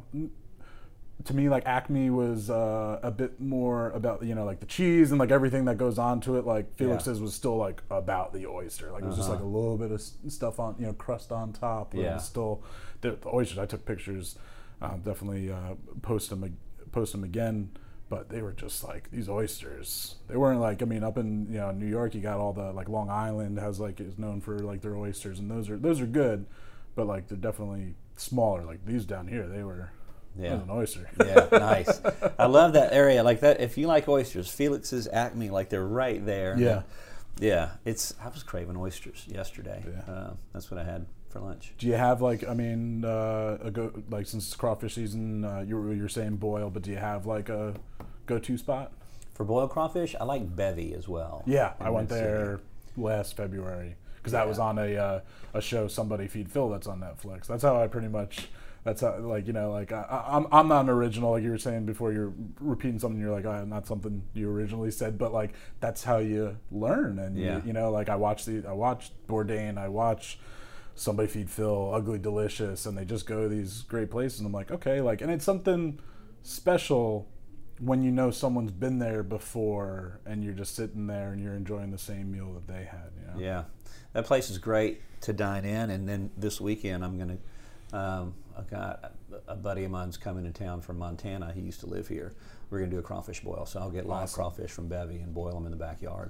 To me, like Acme was uh, a bit more about you know like the cheese and like everything that goes on to it. Like Felix's was still like about the oyster. Like it was just like a little bit of s- stuff on you know crust on top. But it Yeah. was still the, the oysters. I took pictures. Um, definitely uh, post them ag- post them again. But they were just like these oysters. They weren't like I mean up in you know New York you got all the like Long Island has like is known for like their oysters and those are those are good, but like they're definitely smaller. Like these down here they were. Yeah. It was an oyster. Yeah, nice. I love that area. Like that, if you like oysters, Felix's, Acme, like they're right there. Yeah. Yeah, it's. I was craving oysters yesterday. Yeah. Uh, that's what I had for lunch. Do you have like I mean uh, a go like since it's crawfish season uh, you were you're saying boil, but do you have like a go-to spot? For boiled crawfish, I like Bevy as well. Yeah, in I went Mid-City. there last February because that was Yeah. on a uh, a show Somebody Feed Phil that's on Netflix. That's how I pretty much. That's how, like you know like I, I- I'm I'm not an original like you were saying before. You're repeating something. You're like oh, not something you originally said, but like that's how you learn. And Yeah. you, you know like I watch the I watched Bourdain. I watch Somebody Feed Phil, Ugly Delicious, and they just go to these great places. And I'm like okay, like and it's something special when you know someone's been there before and you're just sitting there and you're enjoying the same meal that they had. You know? Yeah, that place is great to dine in. And then this weekend, I'm gonna. Um, I got a buddy of mine's coming to town from Montana. He used to live here. We're gonna do a crawfish boil, so I'll get live Awesome. crawfish from Bevy and boil them in the backyard.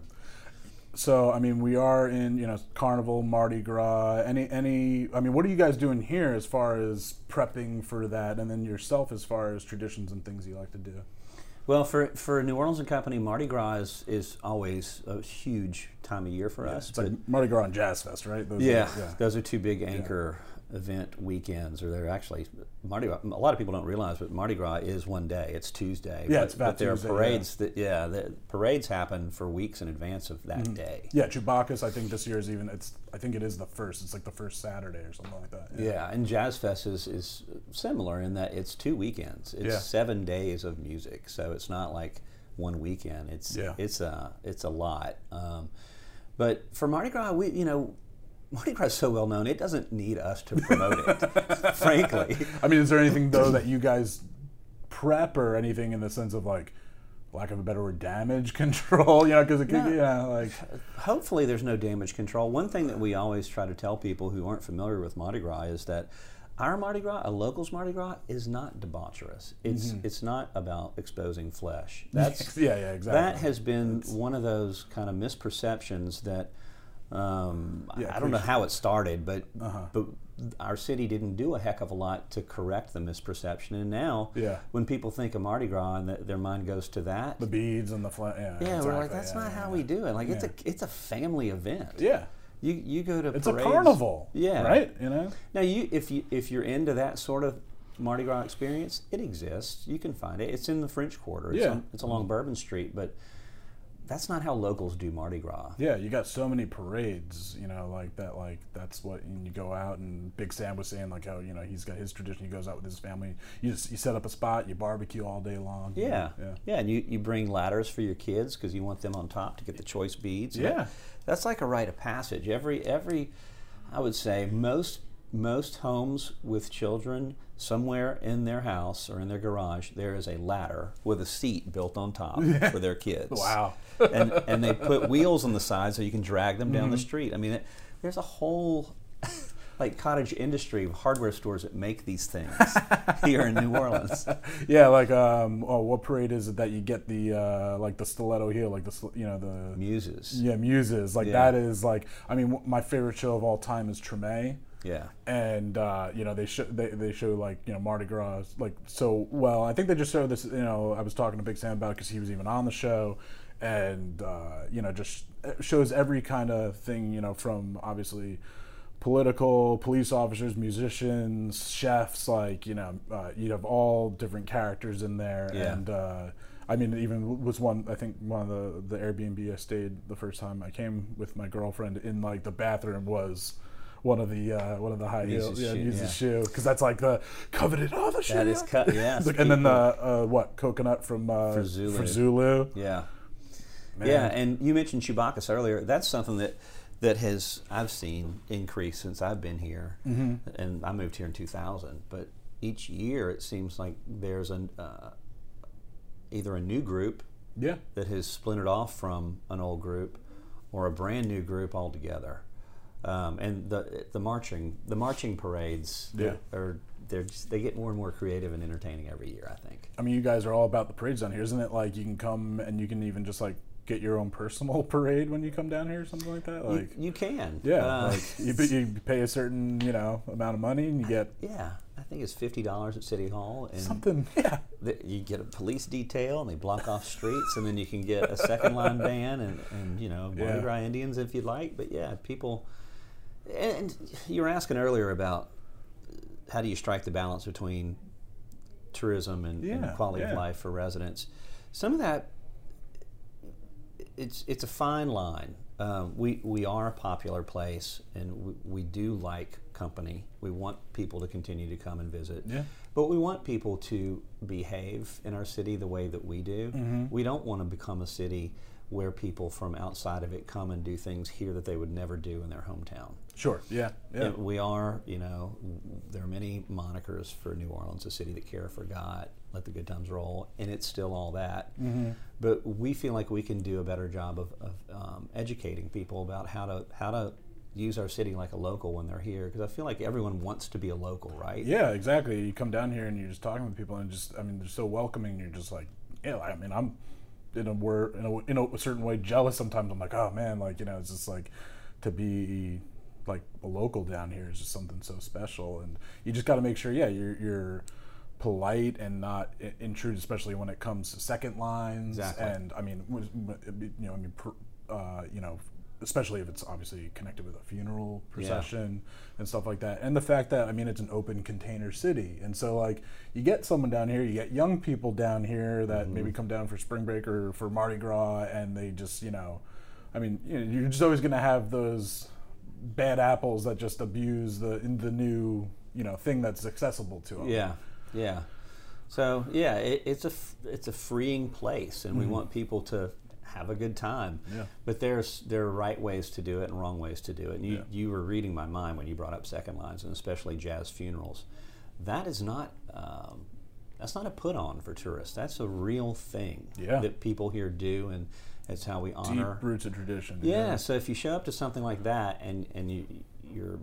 So I mean, we are in you know Carnival, Mardi Gras. Any any? I mean, what are you guys doing here as far as prepping for that, and then yourself as far as traditions and things you like to do? Well, for for New Orleans and Company, Mardi Gras is, is always a huge time of year for us. It's like but- Mardi Gras and Jazz Fest, right? Those yeah, Are, yeah. those are two big anchor event weekends, or they're actually Mardi Gras. A lot of people don't realize, but Mardi Gras is one day. It's Tuesday. Yeah, but, it's about but there Tuesday, are parades that yeah, the parades happen for weeks in advance of that day. Yeah, Chewbacca's. I think this year is even. It's. I think it is the first. It's like the first Saturday or something like that. Yeah, and Jazz Fest is, is similar in that it's two weekends. It's Yeah. seven days of music, so it's not like one weekend. It's Yeah. it's a it's a lot. Um, but for Mardi Gras, we you know. Mardi Gras is so well known; it doesn't need us to promote it. Frankly, I mean, is there anything though that you guys prep or anything in the sense of like, lack of a better word, damage control? You know, because it could, No. you know, like. hopefully there's no damage control. One thing that we always try to tell people who aren't familiar with Mardi Gras is that our Mardi Gras, a locals Mardi Gras, is not debaucherous. It's it's not about exposing flesh. That's yeah, yeah, exactly. that has been one of those kind of misperceptions that um, Yeah, I don't know please. how it started, but Uh-huh. but our city didn't do a heck of a lot to correct the misperception. And now, Yeah. when people think of Mardi Gras and th- their mind goes to that, the beads and the flat. Yeah, yeah, we're like, exactly, that's yeah, not yeah, how yeah. we do it. Like it's Yeah. a it's a family event. Yeah, You you go to it's parades. a carnival. Yeah. right. You know. Now you if you if you're into that sort of Mardi Gras experience, it exists. You can find it. It's in the French Quarter. It's Yeah. on, it's along Bourbon Street, but that's not how locals do Mardi Gras. Yeah, you got so many parades, you know, like that. Like that's what and you go out, and Big Sam was saying like how you know he's got his tradition. He goes out with his family. You just you set up a spot, you barbecue all day long. you Yeah, know, yeah, yeah. and you, you bring ladders for your kids because you want them on top to get the choice beads. Yeah. That- that's like a rite of passage. Every every, I would say most most homes with children, somewhere in their house or in their garage, there is a ladder with a seat built on top for their kids. Wow. and and they put wheels on the side so you can drag them down the Mm-hmm. street. I mean, it, there's a whole like cottage industry of hardware stores that make these things here in New Orleans. Yeah, like um, oh, what parade is it that you get the uh, like the stiletto heel, like the sl- you know the Muses. yeah muses, like Yeah. that is like I mean w- my favorite show of all time is Treme. Yeah. And uh, you know they show they, they show like you know Mardi Gras like so well. I think they just showed this. You know I was talking to Big Sam about it because he was even on the show, and uh, you know just shows every kind of thing. You know from obviously political, police officers, musicians, chefs. Like you know uh, you have all different characters in there, Yeah. and uh, I mean it even was one. I think one of the the Airbnb I stayed the first time I came with my girlfriend in like the bathroom was. One of the uh, one of the high Muse's heels, yeah, shoe, Muse's yeah. shoe, because that's like the coveted. Oh, the shoe. That is cut. Yes. Look, and then the people- uh, what coconut from uh, For Zulu. for Zulu. Yeah. Man. Yeah, and you mentioned Chewbacca's earlier. That's something that that has I've seen increase since I've been here, Mm-hmm. and I moved here in two thousand. But each year it seems like there's an uh, either a new group Yeah, that has splintered off from an old group, or a brand new group altogether. Um, and the the marching the marching parades Yeah. are they're just, they get more and more creative and entertaining every year, I think. I mean, you guys are all about the parades down here, isn't it? Like you can come and you can even just like get your own personal parade when you come down here, or something like that. You, Like you can. yeah, Uh, like you, you pay a certain you know amount of money and you get yeah, I think it's fifty dollars at City Hall, and something. Yeah, th- you get a police detail, and they block off streets, and then you can get a second line band, and, and you know Mardi Yeah. Gras Indians if you'd like. But yeah, people. And you were asking earlier about how do you strike the balance between tourism and, and Yeah, quality of yeah. life for residents. Some of that, it's it's a fine line. Um, we we are a popular place, and we, we do like company. We want people to continue to come and visit. Yeah. But we want people to behave in our city the way that we do. Mm-hmm. We don't want to become a city where people from outside of it come and do things here that they would never do in their hometown. sure. Yeah, yeah. And we are, you know, there are many monikers for New Orleans, a city that care, forgot, let the good times roll, and it's still all that. Mm-hmm. But we feel like we can do a better job of, of um, educating people about how to how to use our city like a local when they're here, because I feel like everyone wants to be a local, right? Yeah, exactly. You come down here and you're just talking with people, and just I mean, they're so welcoming. You're just like, yeah. I mean, I'm in a word in a, in a certain way jealous sometimes. I'm like, oh man, like you know, it's just like to be like a local down here is just something so special, and you just got to make sure, yeah, you're you're polite and not i- intrude, especially when it comes to second lines. Exactly. And I mean, was- you know, I mean, pr- uh, you know. Especially if it's obviously connected with a funeral procession and stuff like that. And the fact that, I mean, it's an open container city. And so, like, you get someone down here, you get young people down here that maybe come down for spring break or for Mardi Gras, and they just, you know, I mean, you know, you're just always going to have those bad apples that just abuse the in the new, you know, thing that's accessible to them. Yeah, yeah. So yeah, it, it's a f- it's a freeing place, and we want people to have a good time. Yeah. But there's there are right ways to do it and wrong ways to do it. And you Yeah. you were reading my mind when you brought up second lines, and especially jazz funerals. That is not um, that's not a put on for tourists. That's a real thing Yeah. that people here do, and it's how we Deep honor. roots of tradition. Yeah, so if you show up to something like that and, and you, you're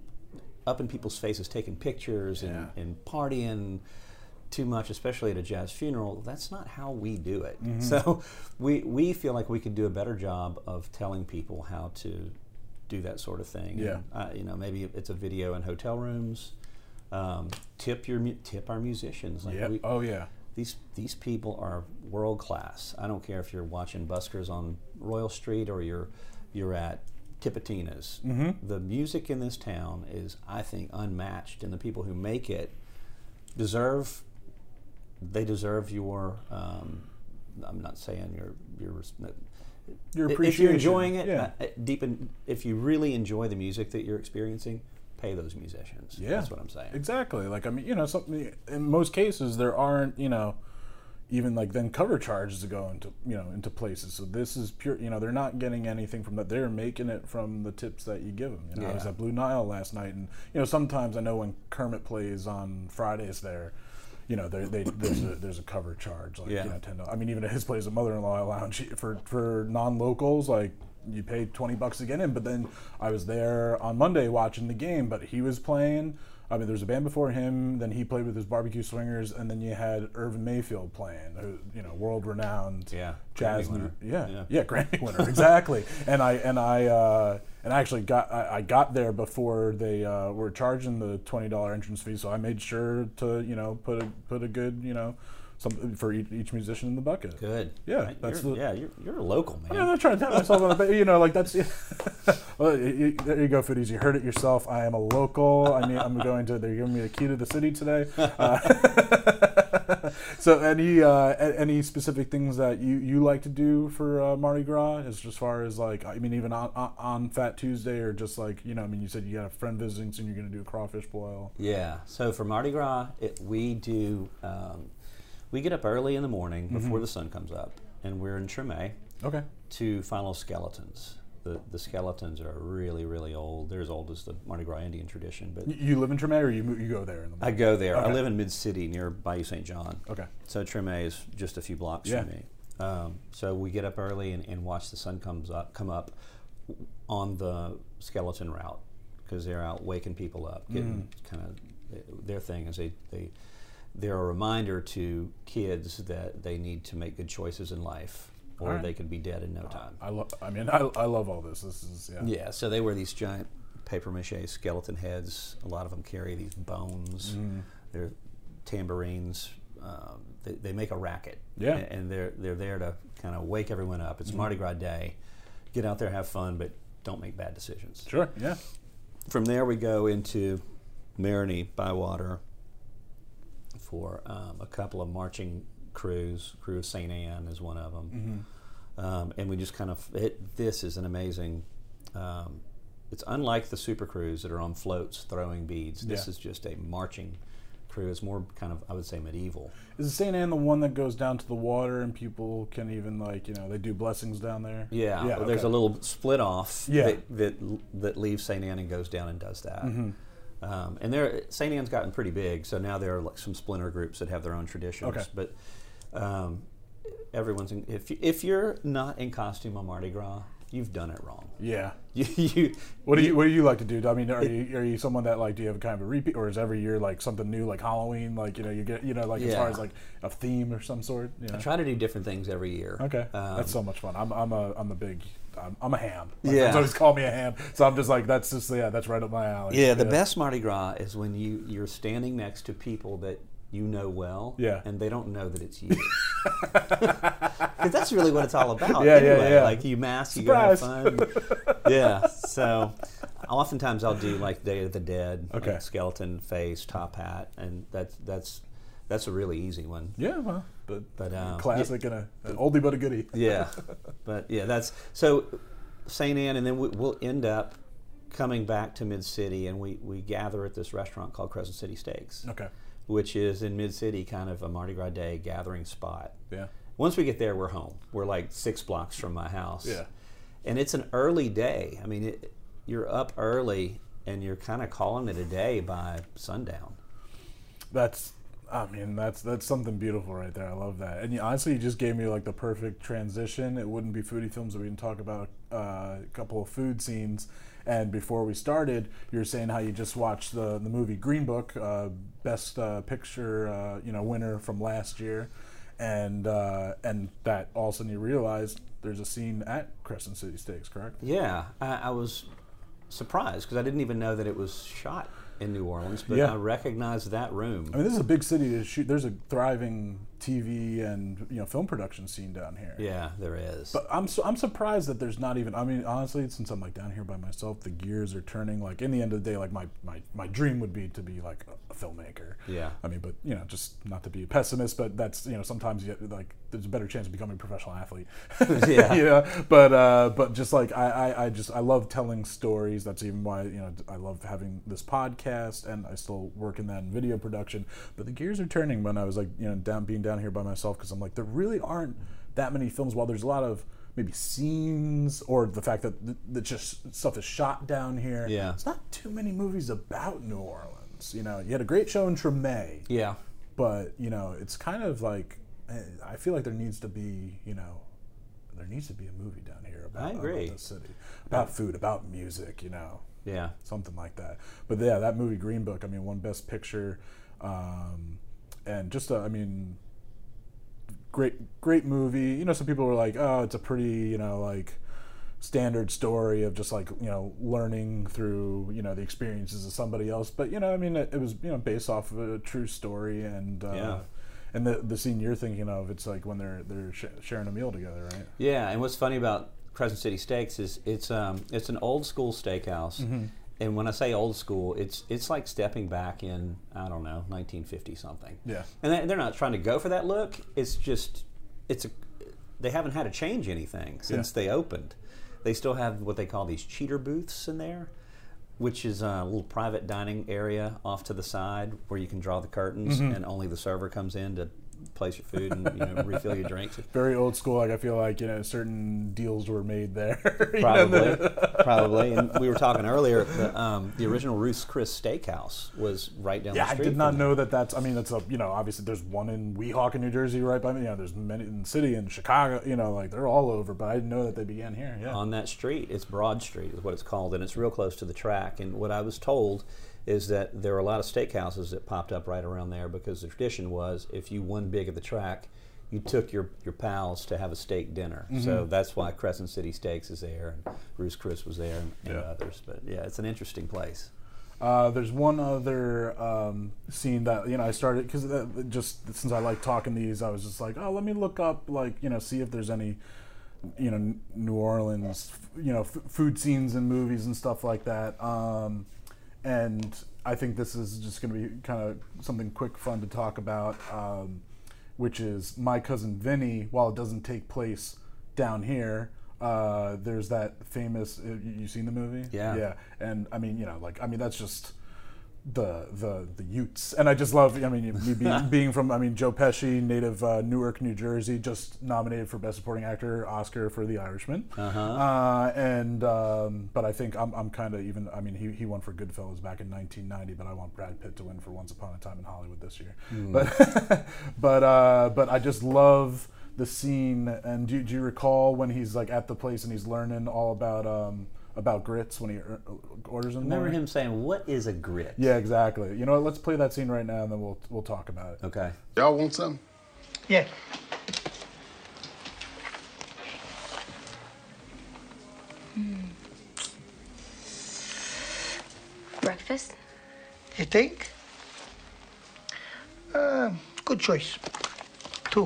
up in people's faces taking pictures and, Yeah. and partying too much, especially at a jazz funeral, that's not how we do it. Mm-hmm. So we, we feel like we could do a better job of telling people how to do that sort of thing. Yeah. And, uh, you know, maybe it's a video in hotel rooms. Um, tip your mu- tip our musicians. Like Yeah. we, Oh, yeah. these these people are world class. I don't care if you're watching buskers on Royal Street or you're you're at Tipitina's. Mm-hmm. The music in this town is, I think, unmatched, and the people who make it deserve. They deserve your. Um, I'm not saying your your. your if appreciation. you're enjoying it, Yeah. uh, deep in, if you really enjoy the music that you're experiencing, pay those musicians. Yeah, That's what I'm saying. Exactly. Like I mean, you know, something in most cases there aren't, you know, even like then cover charges to go into, you know, into places. So this is pure, you know, they're not getting anything from that. They're making it from the tips that you give them. You know, I was Yeah. at Blue Nile last night, and you know, sometimes I know when Kermit plays on Fridays there, you know, they, they, there's a there's a cover charge, like Yeah. you know, ten dollars. I mean, even at his place, at Mother-in-Law Lounge, for for non-locals, like you pay twenty bucks to get in. But then I was there on Monday watching the game, but he was playing. I mean, there was a band before him. Then he played with his Barbecue Swingers, and then you had Irvin Mayfield playing, who, you know, world-renowned Yeah, jazz Grammy winner. Yeah, Yeah. yeah, Grammy winner, exactly. And I and I uh, and I actually got I, I got there before they uh, were charging the twenty dollar entrance fee, so I made sure to you know put a put a good you know some for each, each musician in the bucket. Good. Yeah, Right? that's you're, the- yeah. You're, you're a local man. I'm not trying to tap myself on the back, you know, like that's. Well, you, you- there you go, Foodies. You heard it yourself. I am a local. I mean, I'm going to. They're giving me a key to the city today. Uh, so, any uh, a- any specific things that you, you like to do for uh, Mardi Gras, as as far as like, I mean, even on, on on Fat Tuesday, or just like you know, I mean, you said you got a friend visiting, so you're going to do a crawfish boil. Yeah. So for Mardi Gras, it, we do. Um, we get up early in the morning before the sun comes up, and we're in Tremé Okay. to follow skeletons. The the skeletons are really really old. They're as old as the Mardi Gras Indian tradition. But You, you live in Tremé, or you mo- you go there in the I morning? go there. I Okay. live in Mid City near Bayou Saint John. Okay. So Tremé is just a few blocks Yeah. from me. Um, so we get up early and, and watch the sun comes up come up on the skeleton route because they're out waking people up, getting kind of their thing is they they they're a reminder to kids that they need to make good choices in life, or All right. they could be dead in no time. I love. I mean, I, I love all this. This is yeah. Yeah, so they wear these giant paper mache skeleton heads. A lot of them carry these bones. They're tambourines. Um, they, they make a racket. Yeah. A- And they're they're there to kind of wake everyone up. It's Mardi Gras Day. Get out there, have fun, but don't make bad decisions. Sure. Yeah. From there, we go into Marigny, Bywater, for um, a couple of marching crews. Crew of Saint Anne is one of them. Um, and we just kind of, it, this is an amazing, um, it's unlike the super crews that are on floats throwing beads. This Yeah. is just a marching crew. It's more kind of, I would say, medieval. Is Saint Anne the one that goes down to the water and people can even like you know they do blessings down there? Yeah, Yeah. well, there's a okay. little split off Yeah. that, that that leaves Saint Anne and goes down and does that. Um, and there, Saint Anne's gotten pretty big, so now there are like some splinter groups that have their own traditions. Okay. But um, everyone's in, if you- if you're not in costume on Mardi Gras, you've done it wrong. Yeah. You, you What do you What do you like to do? I mean, are you are you someone that like do you have kind of a repeat, or is every year like something new, like Halloween, like you know you get you know like as far Yeah. as like a theme or some sort? You know? try to do different things every year. Okay, Um, that's so much fun. I'm I'm a I'm a big I'm, I'm a ham. My Yeah. friends always call me a ham, so I'm just like that's just yeah that's right up my alley. Yeah, the best Mardi Gras is when you you're standing next to people that you know well, Yeah. and they don't know that it's you. Because that's really what it's all about. Yeah, yeah, anyway. yeah. Like you mask, you go have fun. Surprise. Yeah. So, oftentimes I'll do like Day of the Dead, like Okay. skeleton face, top hat, and that's that's that's a really easy one. Yeah, well, but But um, classic and a an oldie but a goodie. yeah, but yeah, that's so Saint Anne, and then we, we'll end up coming back to Mid City, and we we gather at this restaurant called Crescent City Steaks, Okay. which is in Mid City, kind of a Mardi Gras Day gathering spot. Yeah. Once we get there, we're home. We're like six blocks from my house. Yeah. And it's an early day. I mean, it, you're up early, and you're kind of calling it a day by sundown. That's, I mean, that's that's something beautiful right there. I love that. And you, honestly, you just gave me like the perfect transition. It wouldn't be Foodie Films if we didn't talk about uh, a couple of food scenes. And before we started, you were saying how you just watched the the movie Green Book, uh, Best uh, Picture, uh, you know, winner from last year, and uh, and that all of a sudden you realized there's a scene at Crescent City Steaks, correct? Yeah, I, I was surprised because I didn't even know that it was shot in New Orleans, but Yeah. I recognize that room. I mean, this is a big city to shoot. There's a thriving T V and you know film production scene down here. Yeah, there is. But I'm so, I'm surprised that there's not even. I mean, honestly, since I'm like down here by myself, the gears are turning. Like in the end of the day, like my my, my dream would be to be like a, a filmmaker. Yeah. I mean, but you know, just not to be a pessimist, but that's you know sometimes you, like there's a better chance of becoming a professional athlete. Yeah. you know, but uh, but just like I, I I just I love telling stories. That's even why you know I love having this podcast, and I still work in that in video production. But the gears are turning when I was like you know down being down here by myself because I'm like there really aren't that many films. While there's a lot of maybe scenes or the fact that th- that just stuff is shot down here. Yeah. It's not too many movies about New Orleans. You know, you had a great show in Treme, Yeah. but you know, it's kind of like eh, I feel like there needs to be, you know, there needs to be a movie down here about, I agree. about the city, about food, about music. You know, Yeah. something like that. But yeah, that movie Green Book. I mean, won Best Picture, um, and just uh, I mean. Great, great movie. You know, some people were like, "Oh, it's a pretty, you know, like standard story of just like, you know, learning through, you know, the experiences of somebody else." But you know, I mean, it, it was, you know, based off of a true story, and uh, Yeah. and the the scene you're thinking of, it's like when they're they're sh- sharing a meal together, right? Yeah, and what's funny about Crescent City Steaks is it's um it's an old school steakhouse, and when I say old school, it's it's like stepping back in I don't know nineteen fifty something. Yeah. And they- they're not trying to go for that look. It's just it's a they haven't had to change anything since Yeah. they opened. They still have what they call these cheater booths in there, which is a little private dining area off to the side where you can draw the curtains and only the server comes in to place your food and you know refill your drinks. Very old school. Like I feel like you know certain deals were made there. You know, Probably, the- probably. And we were talking earlier. The, um, the original Ruth's Chris Steakhouse was right down Yeah, the I street. did not from know that. That's. I mean, that's a. You know, obviously there's one in Weehawken, New Jersey, right by me. You know, there's many in the city in Chicago. You know, like they're all over. But I didn't know that they began here. Yeah. on that street. It's Broad Street, is what it's called, and it's real close to the track. And what I was told is that there were a lot of steakhouses that popped up right around there because the tradition was if you won big at the track, you took your, your pals to have a steak dinner. Mm-hmm. So that's why Crescent City Steaks is there, and Ruth's Chris was there, and, and Yeah. others. But yeah, it's an interesting place. Uh, there's one other um, scene that you know I started because just since I like talking these, I was just like, oh, let me look up like you know see if there's any you know New Orleans you know f- food scenes in movies and stuff like that. Um, and I think this is just going to be kind of something quick, fun to talk about, um, which is My Cousin Vinny. While it doesn't take place down here. Uh, there's that famous. Uh, you, you seen the movie? Yeah. Yeah. And I mean, you know, like I mean, that's just the the the Utes, and I just love. I mean, me being, being from. I mean, Joe Pesci, native uh, Newark, New Jersey, just nominated for Best Supporting Actor Oscar for The Irishman. Uh-huh. Uh, and um, but I think I'm I'm kind of even. I mean, he he won for Goodfellas back in nineteen ninety, but I want Brad Pitt to win for Once Upon a Time in Hollywood this year. But but uh, but I just love the scene. And do, do you recall when he's like at the place and he's learning all about um, about grits when he er- orders them? Remember there? him saying, "What is a grit?" Yeah, exactly. You know what? Let's play that scene right now, and then we'll we'll talk about it. Okay. Y'all want something? Yeah. Breakfast? You think? Uh, good choice. Two.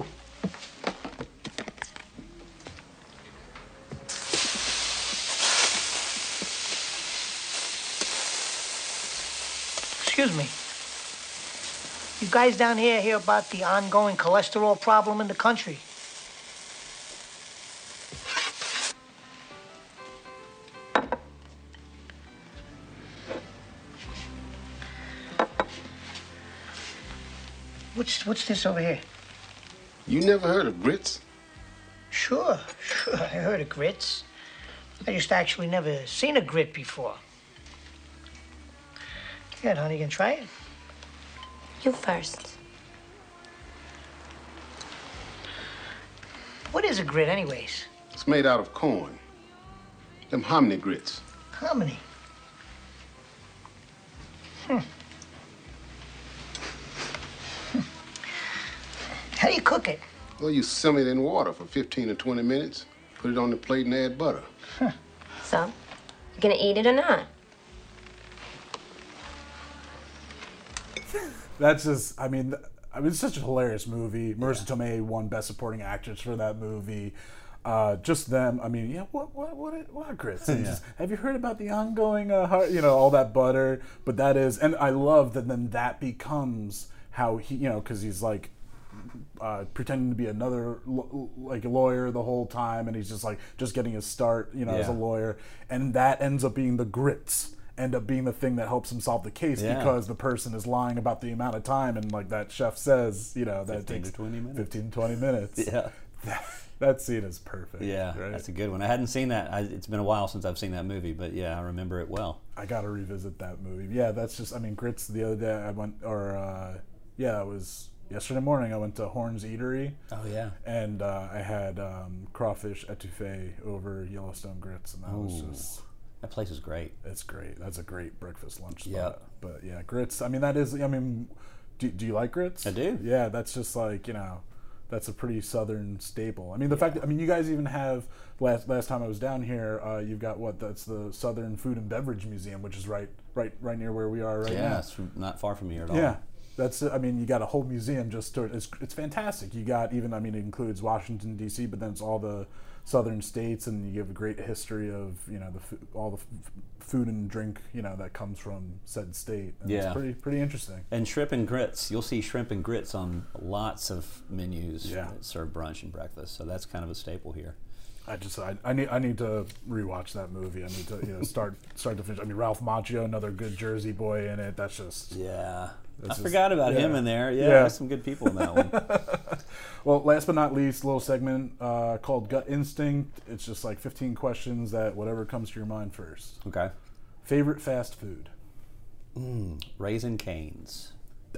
Excuse me. You guys down here hear about the ongoing cholesterol problem in the country? What's what's this over here? You never heard of grits? Sure, sure, I heard of grits. I just actually never seen a grit before. Yeah, honey, you can try it. You first. What is a grit, anyways? It's made out of corn. Them hominy grits. How many? Hmm. Hmm. How do you cook it? Well, you simmer it in water for fifteen or twenty minutes, put it on the plate and add butter. So, you gonna eat it or not? That's just, I mean, th- I mean, it's such a hilarious movie. Marissa Tomei won Best Supporting Actress for that movie. Uh, just them. I mean, yeah. What, what, what, what grits? And Yeah. just, have you heard about the ongoing, uh, heart, you know, all that butter? But that is, and I love that. Then that becomes how he, you know, because he's like uh, pretending to be another l- like a lawyer the whole time, and he's just like just getting his start, you know, as a Yeah. lawyer, and that ends up being the grits. End up being the thing that helps him solve the case Yeah. because the person is lying about the amount of time, and like that chef says, you know, that fifteen takes to twenty minutes. fifteen to twenty minutes. Yeah. That, that scene is perfect. Yeah, right? that's a good one. I hadn't seen that. I, it's been a while since I've seen that movie, but yeah, I remember it well. I gotta revisit that movie. Yeah, that's just. I mean, grits. The other day I went, or uh, yeah, it was yesterday morning. I went to Horn's Eatery, Oh yeah. and uh, I had um, crawfish etouffee over Yellowstone grits, and that was Ooh. just. That place is great. It's great. That's a great breakfast lunch spot. Yep. But yeah, grits. I mean, that is. I mean, do, do you like grits? I do. Yeah, that's just like, you know, that's a pretty southern staple. I mean, the fact that, I mean, you guys even have last last time I was down here, uh, you've got what? That's the Southern Food and Beverage Museum, which is right right right near where we are right Yeah, now. it's not far from here at all. Yeah. That's, I mean, you got a whole museum just to, it's, it's fantastic. You got even, I mean, it includes Washington, D C, but then it's all the southern states, and you give a great history of, you know, the fu- all the f- food and drink, you know, that comes from said state. And Yeah. It's pretty, pretty interesting. And shrimp and grits. You'll see shrimp and grits on lots of menus Yeah. that serve brunch and breakfast. So that's kind of a staple here. I just, I, I need, I need to rewatch that movie. I need to, you know, start, start to finish. I mean, Ralph Macchio, another good Jersey boy in it. That's just, Yeah. That's I just- forgot about him yeah. in there. Yeah, Yeah. there's some good people in that one. well, last but not least, little segment uh, called Gut Instinct. It's just like fifteen questions that whatever comes to your mind first. Okay. Favorite fast food? Raisin Canes.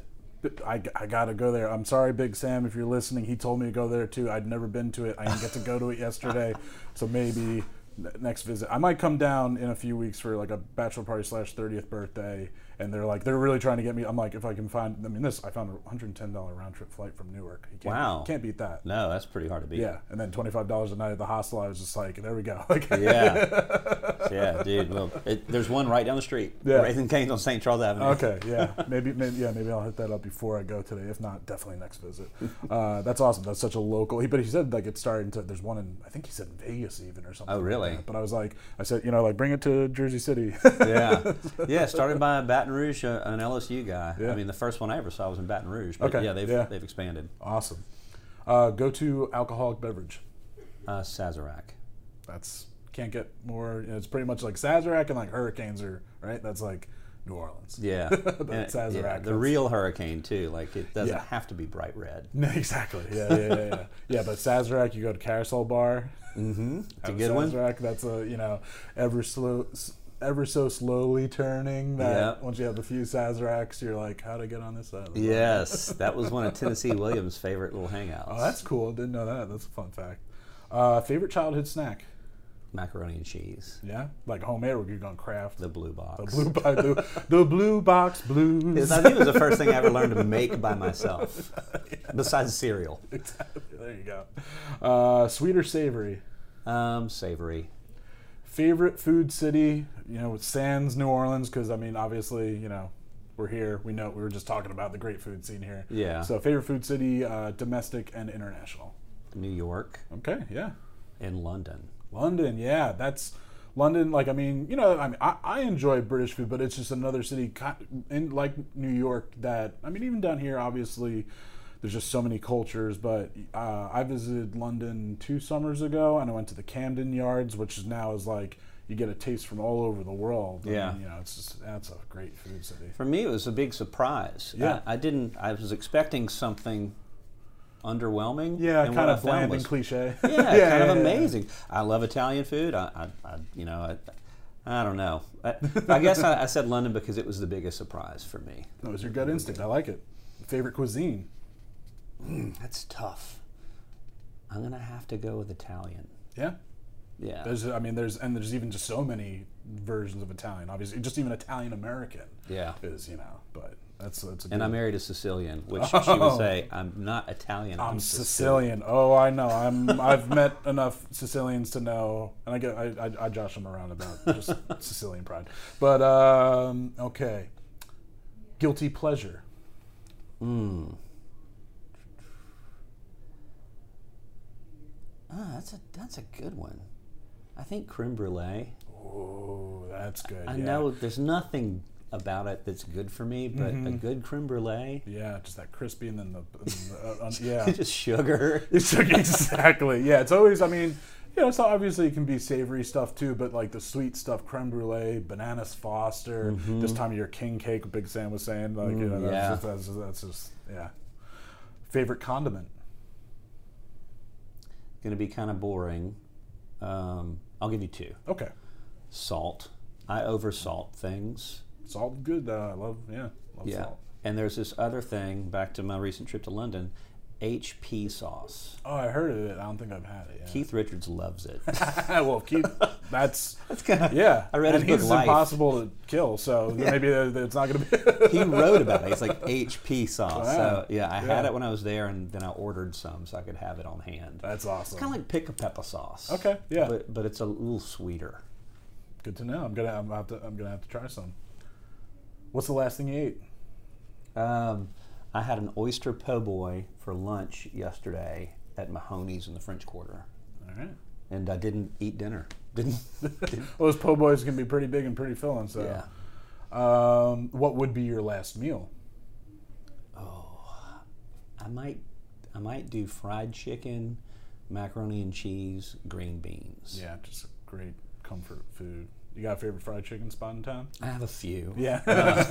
I, I gotta go there. I'm sorry, Big Sam, if you're listening. He told me to go there too. I'd never been to it. I didn't get to go to it yesterday, so maybe n- next visit. I might come down in a few weeks for like a bachelor party slash thirtieth birthday, and they're like they're really trying to get me. I'm like, if I can find. I mean, this I found a one hundred ten dollars round trip flight from Newark. You can't, Wow. can't beat that. No, that's pretty hard to beat. Yeah, and then twenty-five dollars a night at the hostel. I was just like, there we go. Like, Yeah. Yeah, dude. Well, it, there's one right down the street. Yeah. Raisin Canes on Saint Charles Avenue. Okay, yeah, maybe, maybe, yeah, maybe I'll hit that up before I go today. If not, definitely next visit. Uh, that's awesome. That's such a local. He, but he said like it's starting to. There's one in. I think he said Vegas even or something. Oh, really? Like that. But I was like, I said, you know, like bring it to Jersey City. Yeah. Yeah, started by a Baton Rouge, uh, an L S U guy. Yeah. I mean, the first one I ever saw was in Baton Rouge. But Okay, yeah, they've, yeah. they've expanded. Awesome. Uh, go to alcoholic beverage. Uh, Sazerac. That's can't get more. You know, it's pretty much like Sazerac and like Hurricanes are right. That's like New Orleans. Yeah. But And- Sazerac, yeah, that's- The real Hurricane, too. Like, it doesn't Yeah. have to be bright red. No, exactly. Yeah, yeah, yeah, yeah. Yeah, but Sazerac, you go to Carousel Bar. Mm-hmm. It's a Have good one. Sazerac, that's a, you know, ever slow, s- ever so slowly turning. That Yeah. once you have a few Sazeracs, you're like, how to get on this side? Of the bar? Yes. That was one of Tennessee Williams' favorite little hangouts. Oh, that's cool. Didn't know that. That's a fun fact. Uh, favorite childhood snack? Macaroni and cheese. Yeah, like homemade, or you're going craft. The blue box. The blue, bo- the, the blue box blues. I think it was the first thing I ever learned to make by myself, besides cereal. Exactly. There you go. Uh, sweet or savory? Um, savory. Favorite food city? You know, sans New Orleans, because I mean, obviously, you know, we're here. We know we were just talking about the great food scene here. Yeah. So, favorite food city, uh, domestic and international. New York Okay. Yeah. and London. London. Yeah, that's London. Like, I mean, you know, I mean, I, I enjoy British food, but it's just another city ki- in like New York that I mean, even down here, obviously. There's just so many cultures, but uh, I visited London two summers ago, and I went to the Camden Yards, which is now is like you get a taste from all over the world. I Yeah. mean, you know, it's just that's a great food city. For me, it was a big surprise. Yeah. I, I didn't. I was expecting something underwhelming. Yeah, and kind what of I found bland was- and cliche. Yeah, kind of yeah, yeah. amazing. I love Italian food. I, I, I you know, I, I don't know. I, I guess I, I said London because it was the biggest surprise for me. That was your gut instinct. I like it. Favorite cuisine? That's tough. I'm gonna have to go with Italian. Yeah. Yeah. There's, I mean, there's, and there's even just so many versions of Italian. Obviously, just even Italian American. Yeah. Is, you know, but that's that's a And I good- married a Sicilian, which she Oh. would say, "I'm not Italian. I'm, I'm Sicilian." Sicilian. Oh, I know. I'm. I've met enough Sicilians to know, and I get. I, I, I josh them around about just Sicilian pride. But um, okay. Guilty pleasure. Mm. Ah, that's a that's a good one. I think creme brulee. Oh, that's good. I yeah. know there's nothing about it that's good for me, but a good creme brulee. Yeah, just that crispy and then the, and the uh, uh, yeah. Just sugar. It's like- exactly. Yeah, it's always. I mean, you know, so obviously it can be savory stuff too, but like the sweet stuff, creme brulee, bananas Foster. This time of year, king cake. Big Sam was saying, like, you know, that's, yeah. just, that's, just, that's just yeah. Favorite condiment? Going to be kind of boring. Um, I'll give you two. Okay, Salt. I oversalt things. salt good. Uh, I love yeah, love Yeah. salt. And there's this other thing, back to my recent trip to London, H P sauce. Oh, I heard of it. I don't think I've had it. Yeah. Keith Richards loves it. well, Keith, that's That's kind of yeah. I read and his book, he's Life. impossible to kill, so maybe that- it's not going to be. He wrote about it. It's like H P sauce. Wow. So yeah, I had Yeah. it when I was there, and then I ordered some so I could have it on hand. That's awesome. Kind of like pick a pepper sauce. Okay, yeah. But but it's a little sweeter. Good to know. I'm gonna I'm have to I'm gonna have to try some. What's the last thing you ate? Um, I had an oyster po' boy for lunch yesterday at Mahoney's in the French Quarter, All right. and I didn't eat dinner. Didn't. didn't Well, those po' boys can be pretty big and pretty filling. So, yeah. um, what would be your last meal? I might I might do fried chicken, macaroni and cheese, green beans. Yeah, just a great comfort food. You got a favorite fried chicken spot in town? I have a few. Yeah.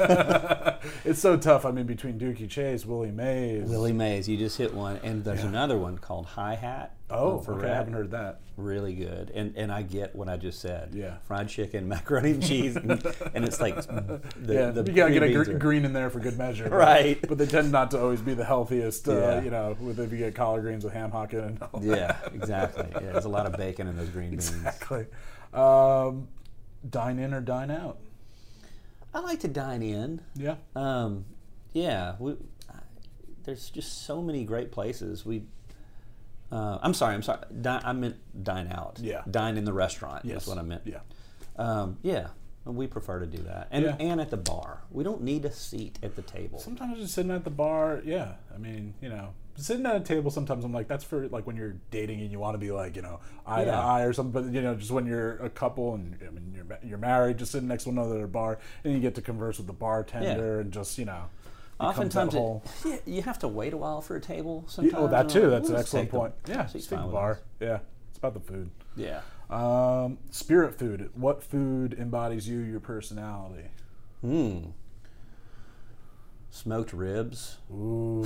It's so tough. I mean, between Dookie Chase, Willie Mays. Willie Mays, you just hit one, and there's another one called Hi Hat. Oh, for okay. I haven't heard that. Really good, and and I get what I just said. Yeah. Fried chicken, macaroni and cheese, and, and it's like the, Yeah, the you gotta get a green gr- beans are- green in there for good measure. but- Right. But they tend not to always be the healthiest, uh, Yeah. you know, with if you get collard greens with ham hock in and all that. Yeah, exactly. Yeah, there's a lot of bacon in those green beans. Exactly. Um, dine in or dine out? I like to dine in. Yeah. Um, yeah, we, I, there's just so many great places. We, uh, I'm sorry, I'm sorry. Di- I meant dine out. Yeah. Dine in the restaurant Yes. is what I meant. Yeah. Um, yeah, we prefer to do that, and Yeah. and at the bar. We don't need a seat at the table. Sometimes just sitting at the bar, yeah. I mean, you know, sitting at a table. Sometimes I'm like, that's for like when you're dating and you want to be like, you know, eye to Yeah. eye or something. But you know, just when you're a couple and I mean, you're ma- you're married, just sitting next to one another at a bar, and you get to converse with the bartender and just you know. becomes Oftentimes, that it, whole, yeah, you have to wait a while for a table. Yeah, Sometimes. oh, that and too. like, That's we'll an just excellent take the- point. Yeah, seat's just take fine the with bar. us. Yeah, it's about the food. Yeah. Um, spirit food. What food embodies you, your personality? Hmm. Smoked ribs. Ooh.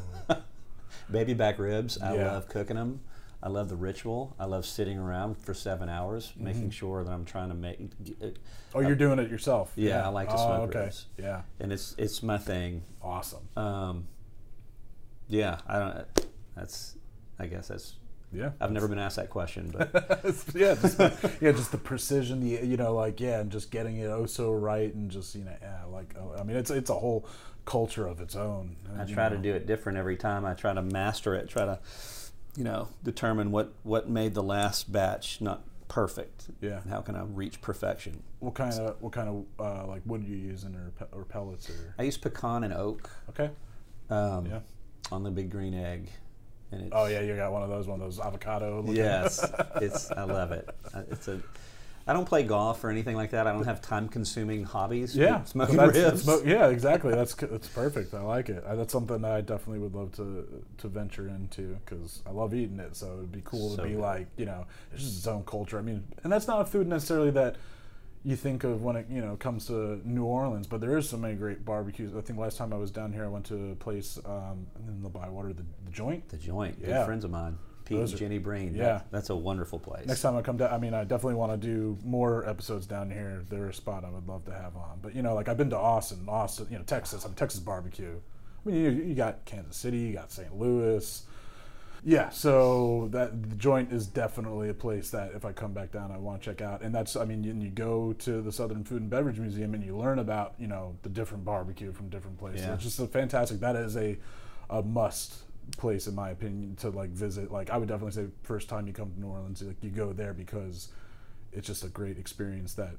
Baby back ribs. I Yeah. love cooking them. I love the ritual. I love sitting around for seven hours, Mm-hmm. making sure that I'm trying to make. uh, Oh, you're doing it yourself. Yeah, I like to Oh, smoke okay. ribs. Yeah. And it's it's my thing. Awesome. Um, yeah, I don't. That's. I guess that's. Yeah. I've never been asked that question, but yeah, just, yeah, just the precision, the you know, like yeah, and just getting it oh so right, and just you know, yeah, like I mean, it's it's a whole culture of its own. I you try know. to do it different every time. I try to master it. Try to, you know, determine what what made the last batch not perfect. Yeah. And how can I reach perfection? What kind of what kind of uh, like wood are you using or pe- or pellets or I use pecan and oak okay? um, Yeah. on the big green egg, and it's, Oh yeah, you got one of those, one of those avocado. looking- yes, it's I love it. Uh, It's a. I don't play golf or anything like that. I don't have time-consuming hobbies. Yeah, smoking so that's- ribs. smoke- yeah, exactly. That's c- that's perfect. I like it. I, that's something that I definitely would love to to venture into because I love eating it. So it'd be cool So to be good. like you know, it's just its own culture. I mean, and that's not a food necessarily that you think of when it you know comes to New Orleans, but there is so many great barbecues. I think last time I was down here, I went to a place um, in the Bywater, the, the Joint. The Joint. Yeah. Good friends of mine, Pete Those and are- Jenny Breen. yeah. That- that's a wonderful place. Next time I come down, I mean, I definitely want to do more episodes down here. They're a spot I would love to have on. But you know, like I've been to Austin, Austin, you know, Texas. I'm Texas barbecue. I mean, you, you got Kansas City, you got Saint Louis. Yeah, so that the Joint is definitely a place that if I come back down, I want to check out. And that's, I mean, you, you go to the Southern Food and Beverage Museum and you learn about, you know, the different barbecue from different places. Yeah. It's just a fantastic. That is a a must place in my opinion to like visit. Like I would definitely say first time you come to New Orleans, like you go there because it's just a great experience that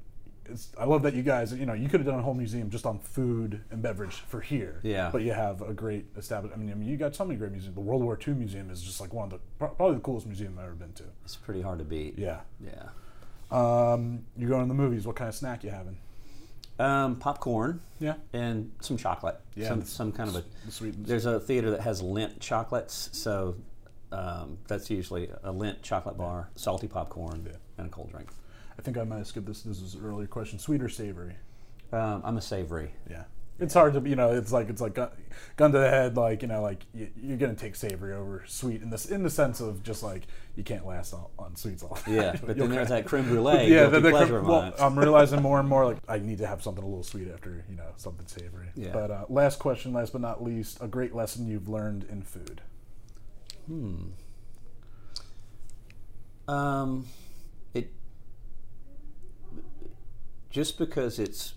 it's, I love that you guys, you know, you could have done a whole museum just on food and beverage for here. Yeah. But you have a great established. I mean, I mean, you got so many great museums. The World War Two Museum is just like one of the pro- probably the coolest museum I've ever been to. It's pretty hard to beat. Yeah. Yeah. Um, you're going to the movies. What kind of snack you having? Um, popcorn. Yeah. And some chocolate. Yeah, Some the- some kind of a. the sweet- There's a theater that has Lindt chocolates, so um, that's usually a Lindt chocolate bar, salty popcorn, Yeah. and a cold drink. I think I might have skipped this. This was an earlier question. Sweet or savory? Um, I'm a savory. Yeah. It's hard to, you know, it's like it's like gun, gun to the head, like, you know, like you, you're gonna take savory over sweet in this in the sense of just like you can't last on, on sweets all. Yeah, but You'll then there's crack. that creme brulee. Yeah, guilty the, the, pleasure of well, mine. I'm realizing more and more like I need to have something a little sweet after, you know, something savory. Yeah. But uh, last question, last but not least, a great lesson you've learned in food. Um, it just because it's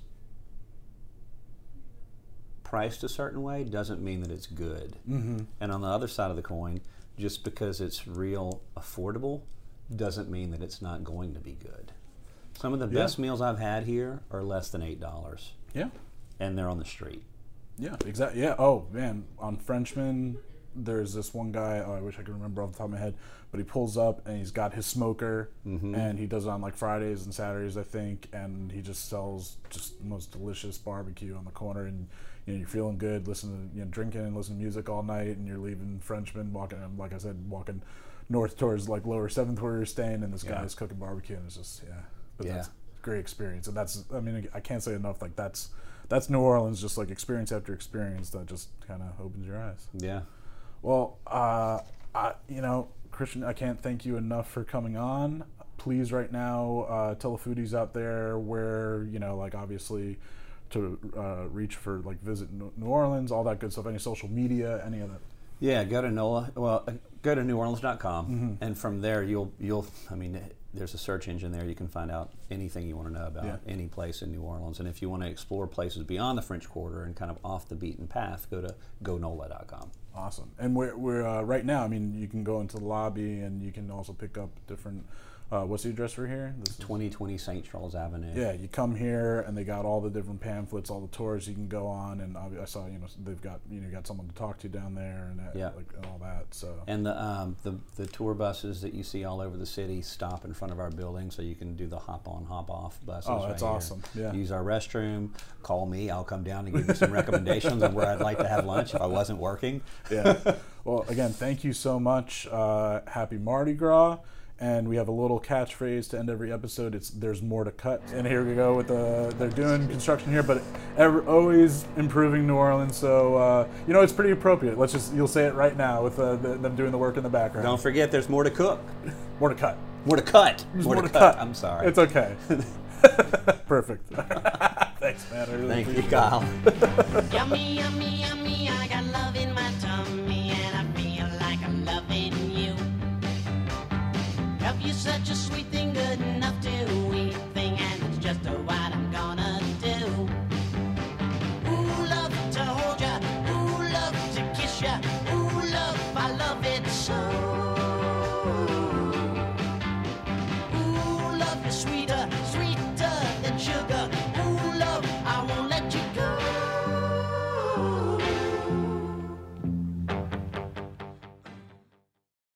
priced a certain way doesn't mean that it's good. Mm-hmm. And on the other side of the coin, just because it's real affordable doesn't mean that it's not going to be good. Some of the Yeah. best meals I've had here are less than eight dollars, Yeah. and they're on the street. Yeah, exactly. Yeah. Oh man, on Frenchman, there's this one guy. Oh, I wish I could remember off the top of my head, but he pulls up and he's got his smoker, and he does it on like Fridays and Saturdays, I think, and he just sells just the most delicious barbecue on the corner, and you know you're feeling good, listening to you know drinking and listening to music all night, and you're leaving Frenchman, walking, like I said, walking north towards like lower seventh where you're staying, and this Yeah. guy's cooking barbecue, and it's just yeah, but Yeah. that's a great experience, and that's I mean I can't say enough, like that's. That's New Orleans, just like experience after experience that just kind of opens your eyes. Yeah. Well, uh, I, you know, Christian, I can't thank you enough for coming on. Please, right now, uh, tell the foodies out there where, you know, like obviously to uh, reach for like visit New Orleans, all that good stuff, any social media, any of that. Yeah, go to NOLA. Well, uh, go to new orleans dot com, Mm-hmm. and from there you'll you'll. I mean, there's a search engine there. You can find out anything you want to know about Yeah. any place in New Orleans. And if you want to explore places beyond the French Quarter and kind of off the beaten path, go to go nola dot com. Awesome. And we're, we're uh, right now, I mean, you can go into the lobby and you can also pick up different, uh, what's the address for here? This is- twenty twenty Saint Charles Avenue. Yeah, you come here and they got all the different pamphlets, all the tours you can go on, and obvi- I saw you know they've got you know got someone to talk to down there and that, Yeah. like and all that. So And the, um, the the tour buses that you see all over the city stop in front of our building, so you can do the hop on, hop off buses. Oh, right that's here. awesome. Yeah. Use our restroom. Call me. I'll come down and give you some recommendations on where I'd like to have lunch if I wasn't working. yeah. Well, again, thank you so much. Uh, happy Mardi Gras. And we have a little catchphrase to end every episode. It's "There's more to cut." And here we go with the. They're doing construction here, but ever, always improving New Orleans. So uh, you know it's pretty appropriate. Let's just you'll say it right now with uh, the, them doing the work in the background. Don't forget, there's more to cook. More to cut. More to cut. There's More, more to, to cut. cut. I'm sorry. It's okay. Perfect. Thanks, man. I really Thank you, appreciate it. Kyle. Yummy, yummy, yummy, I got love in my tummy and I feel like I'm loving you. Love you such a sweet thing, good enough to eat thing, and it's just a what I'm gonna do. Ooh, love to hold ya, ooh, love to kiss ya, ooh, love, I love it so. Ooh, love is sweet.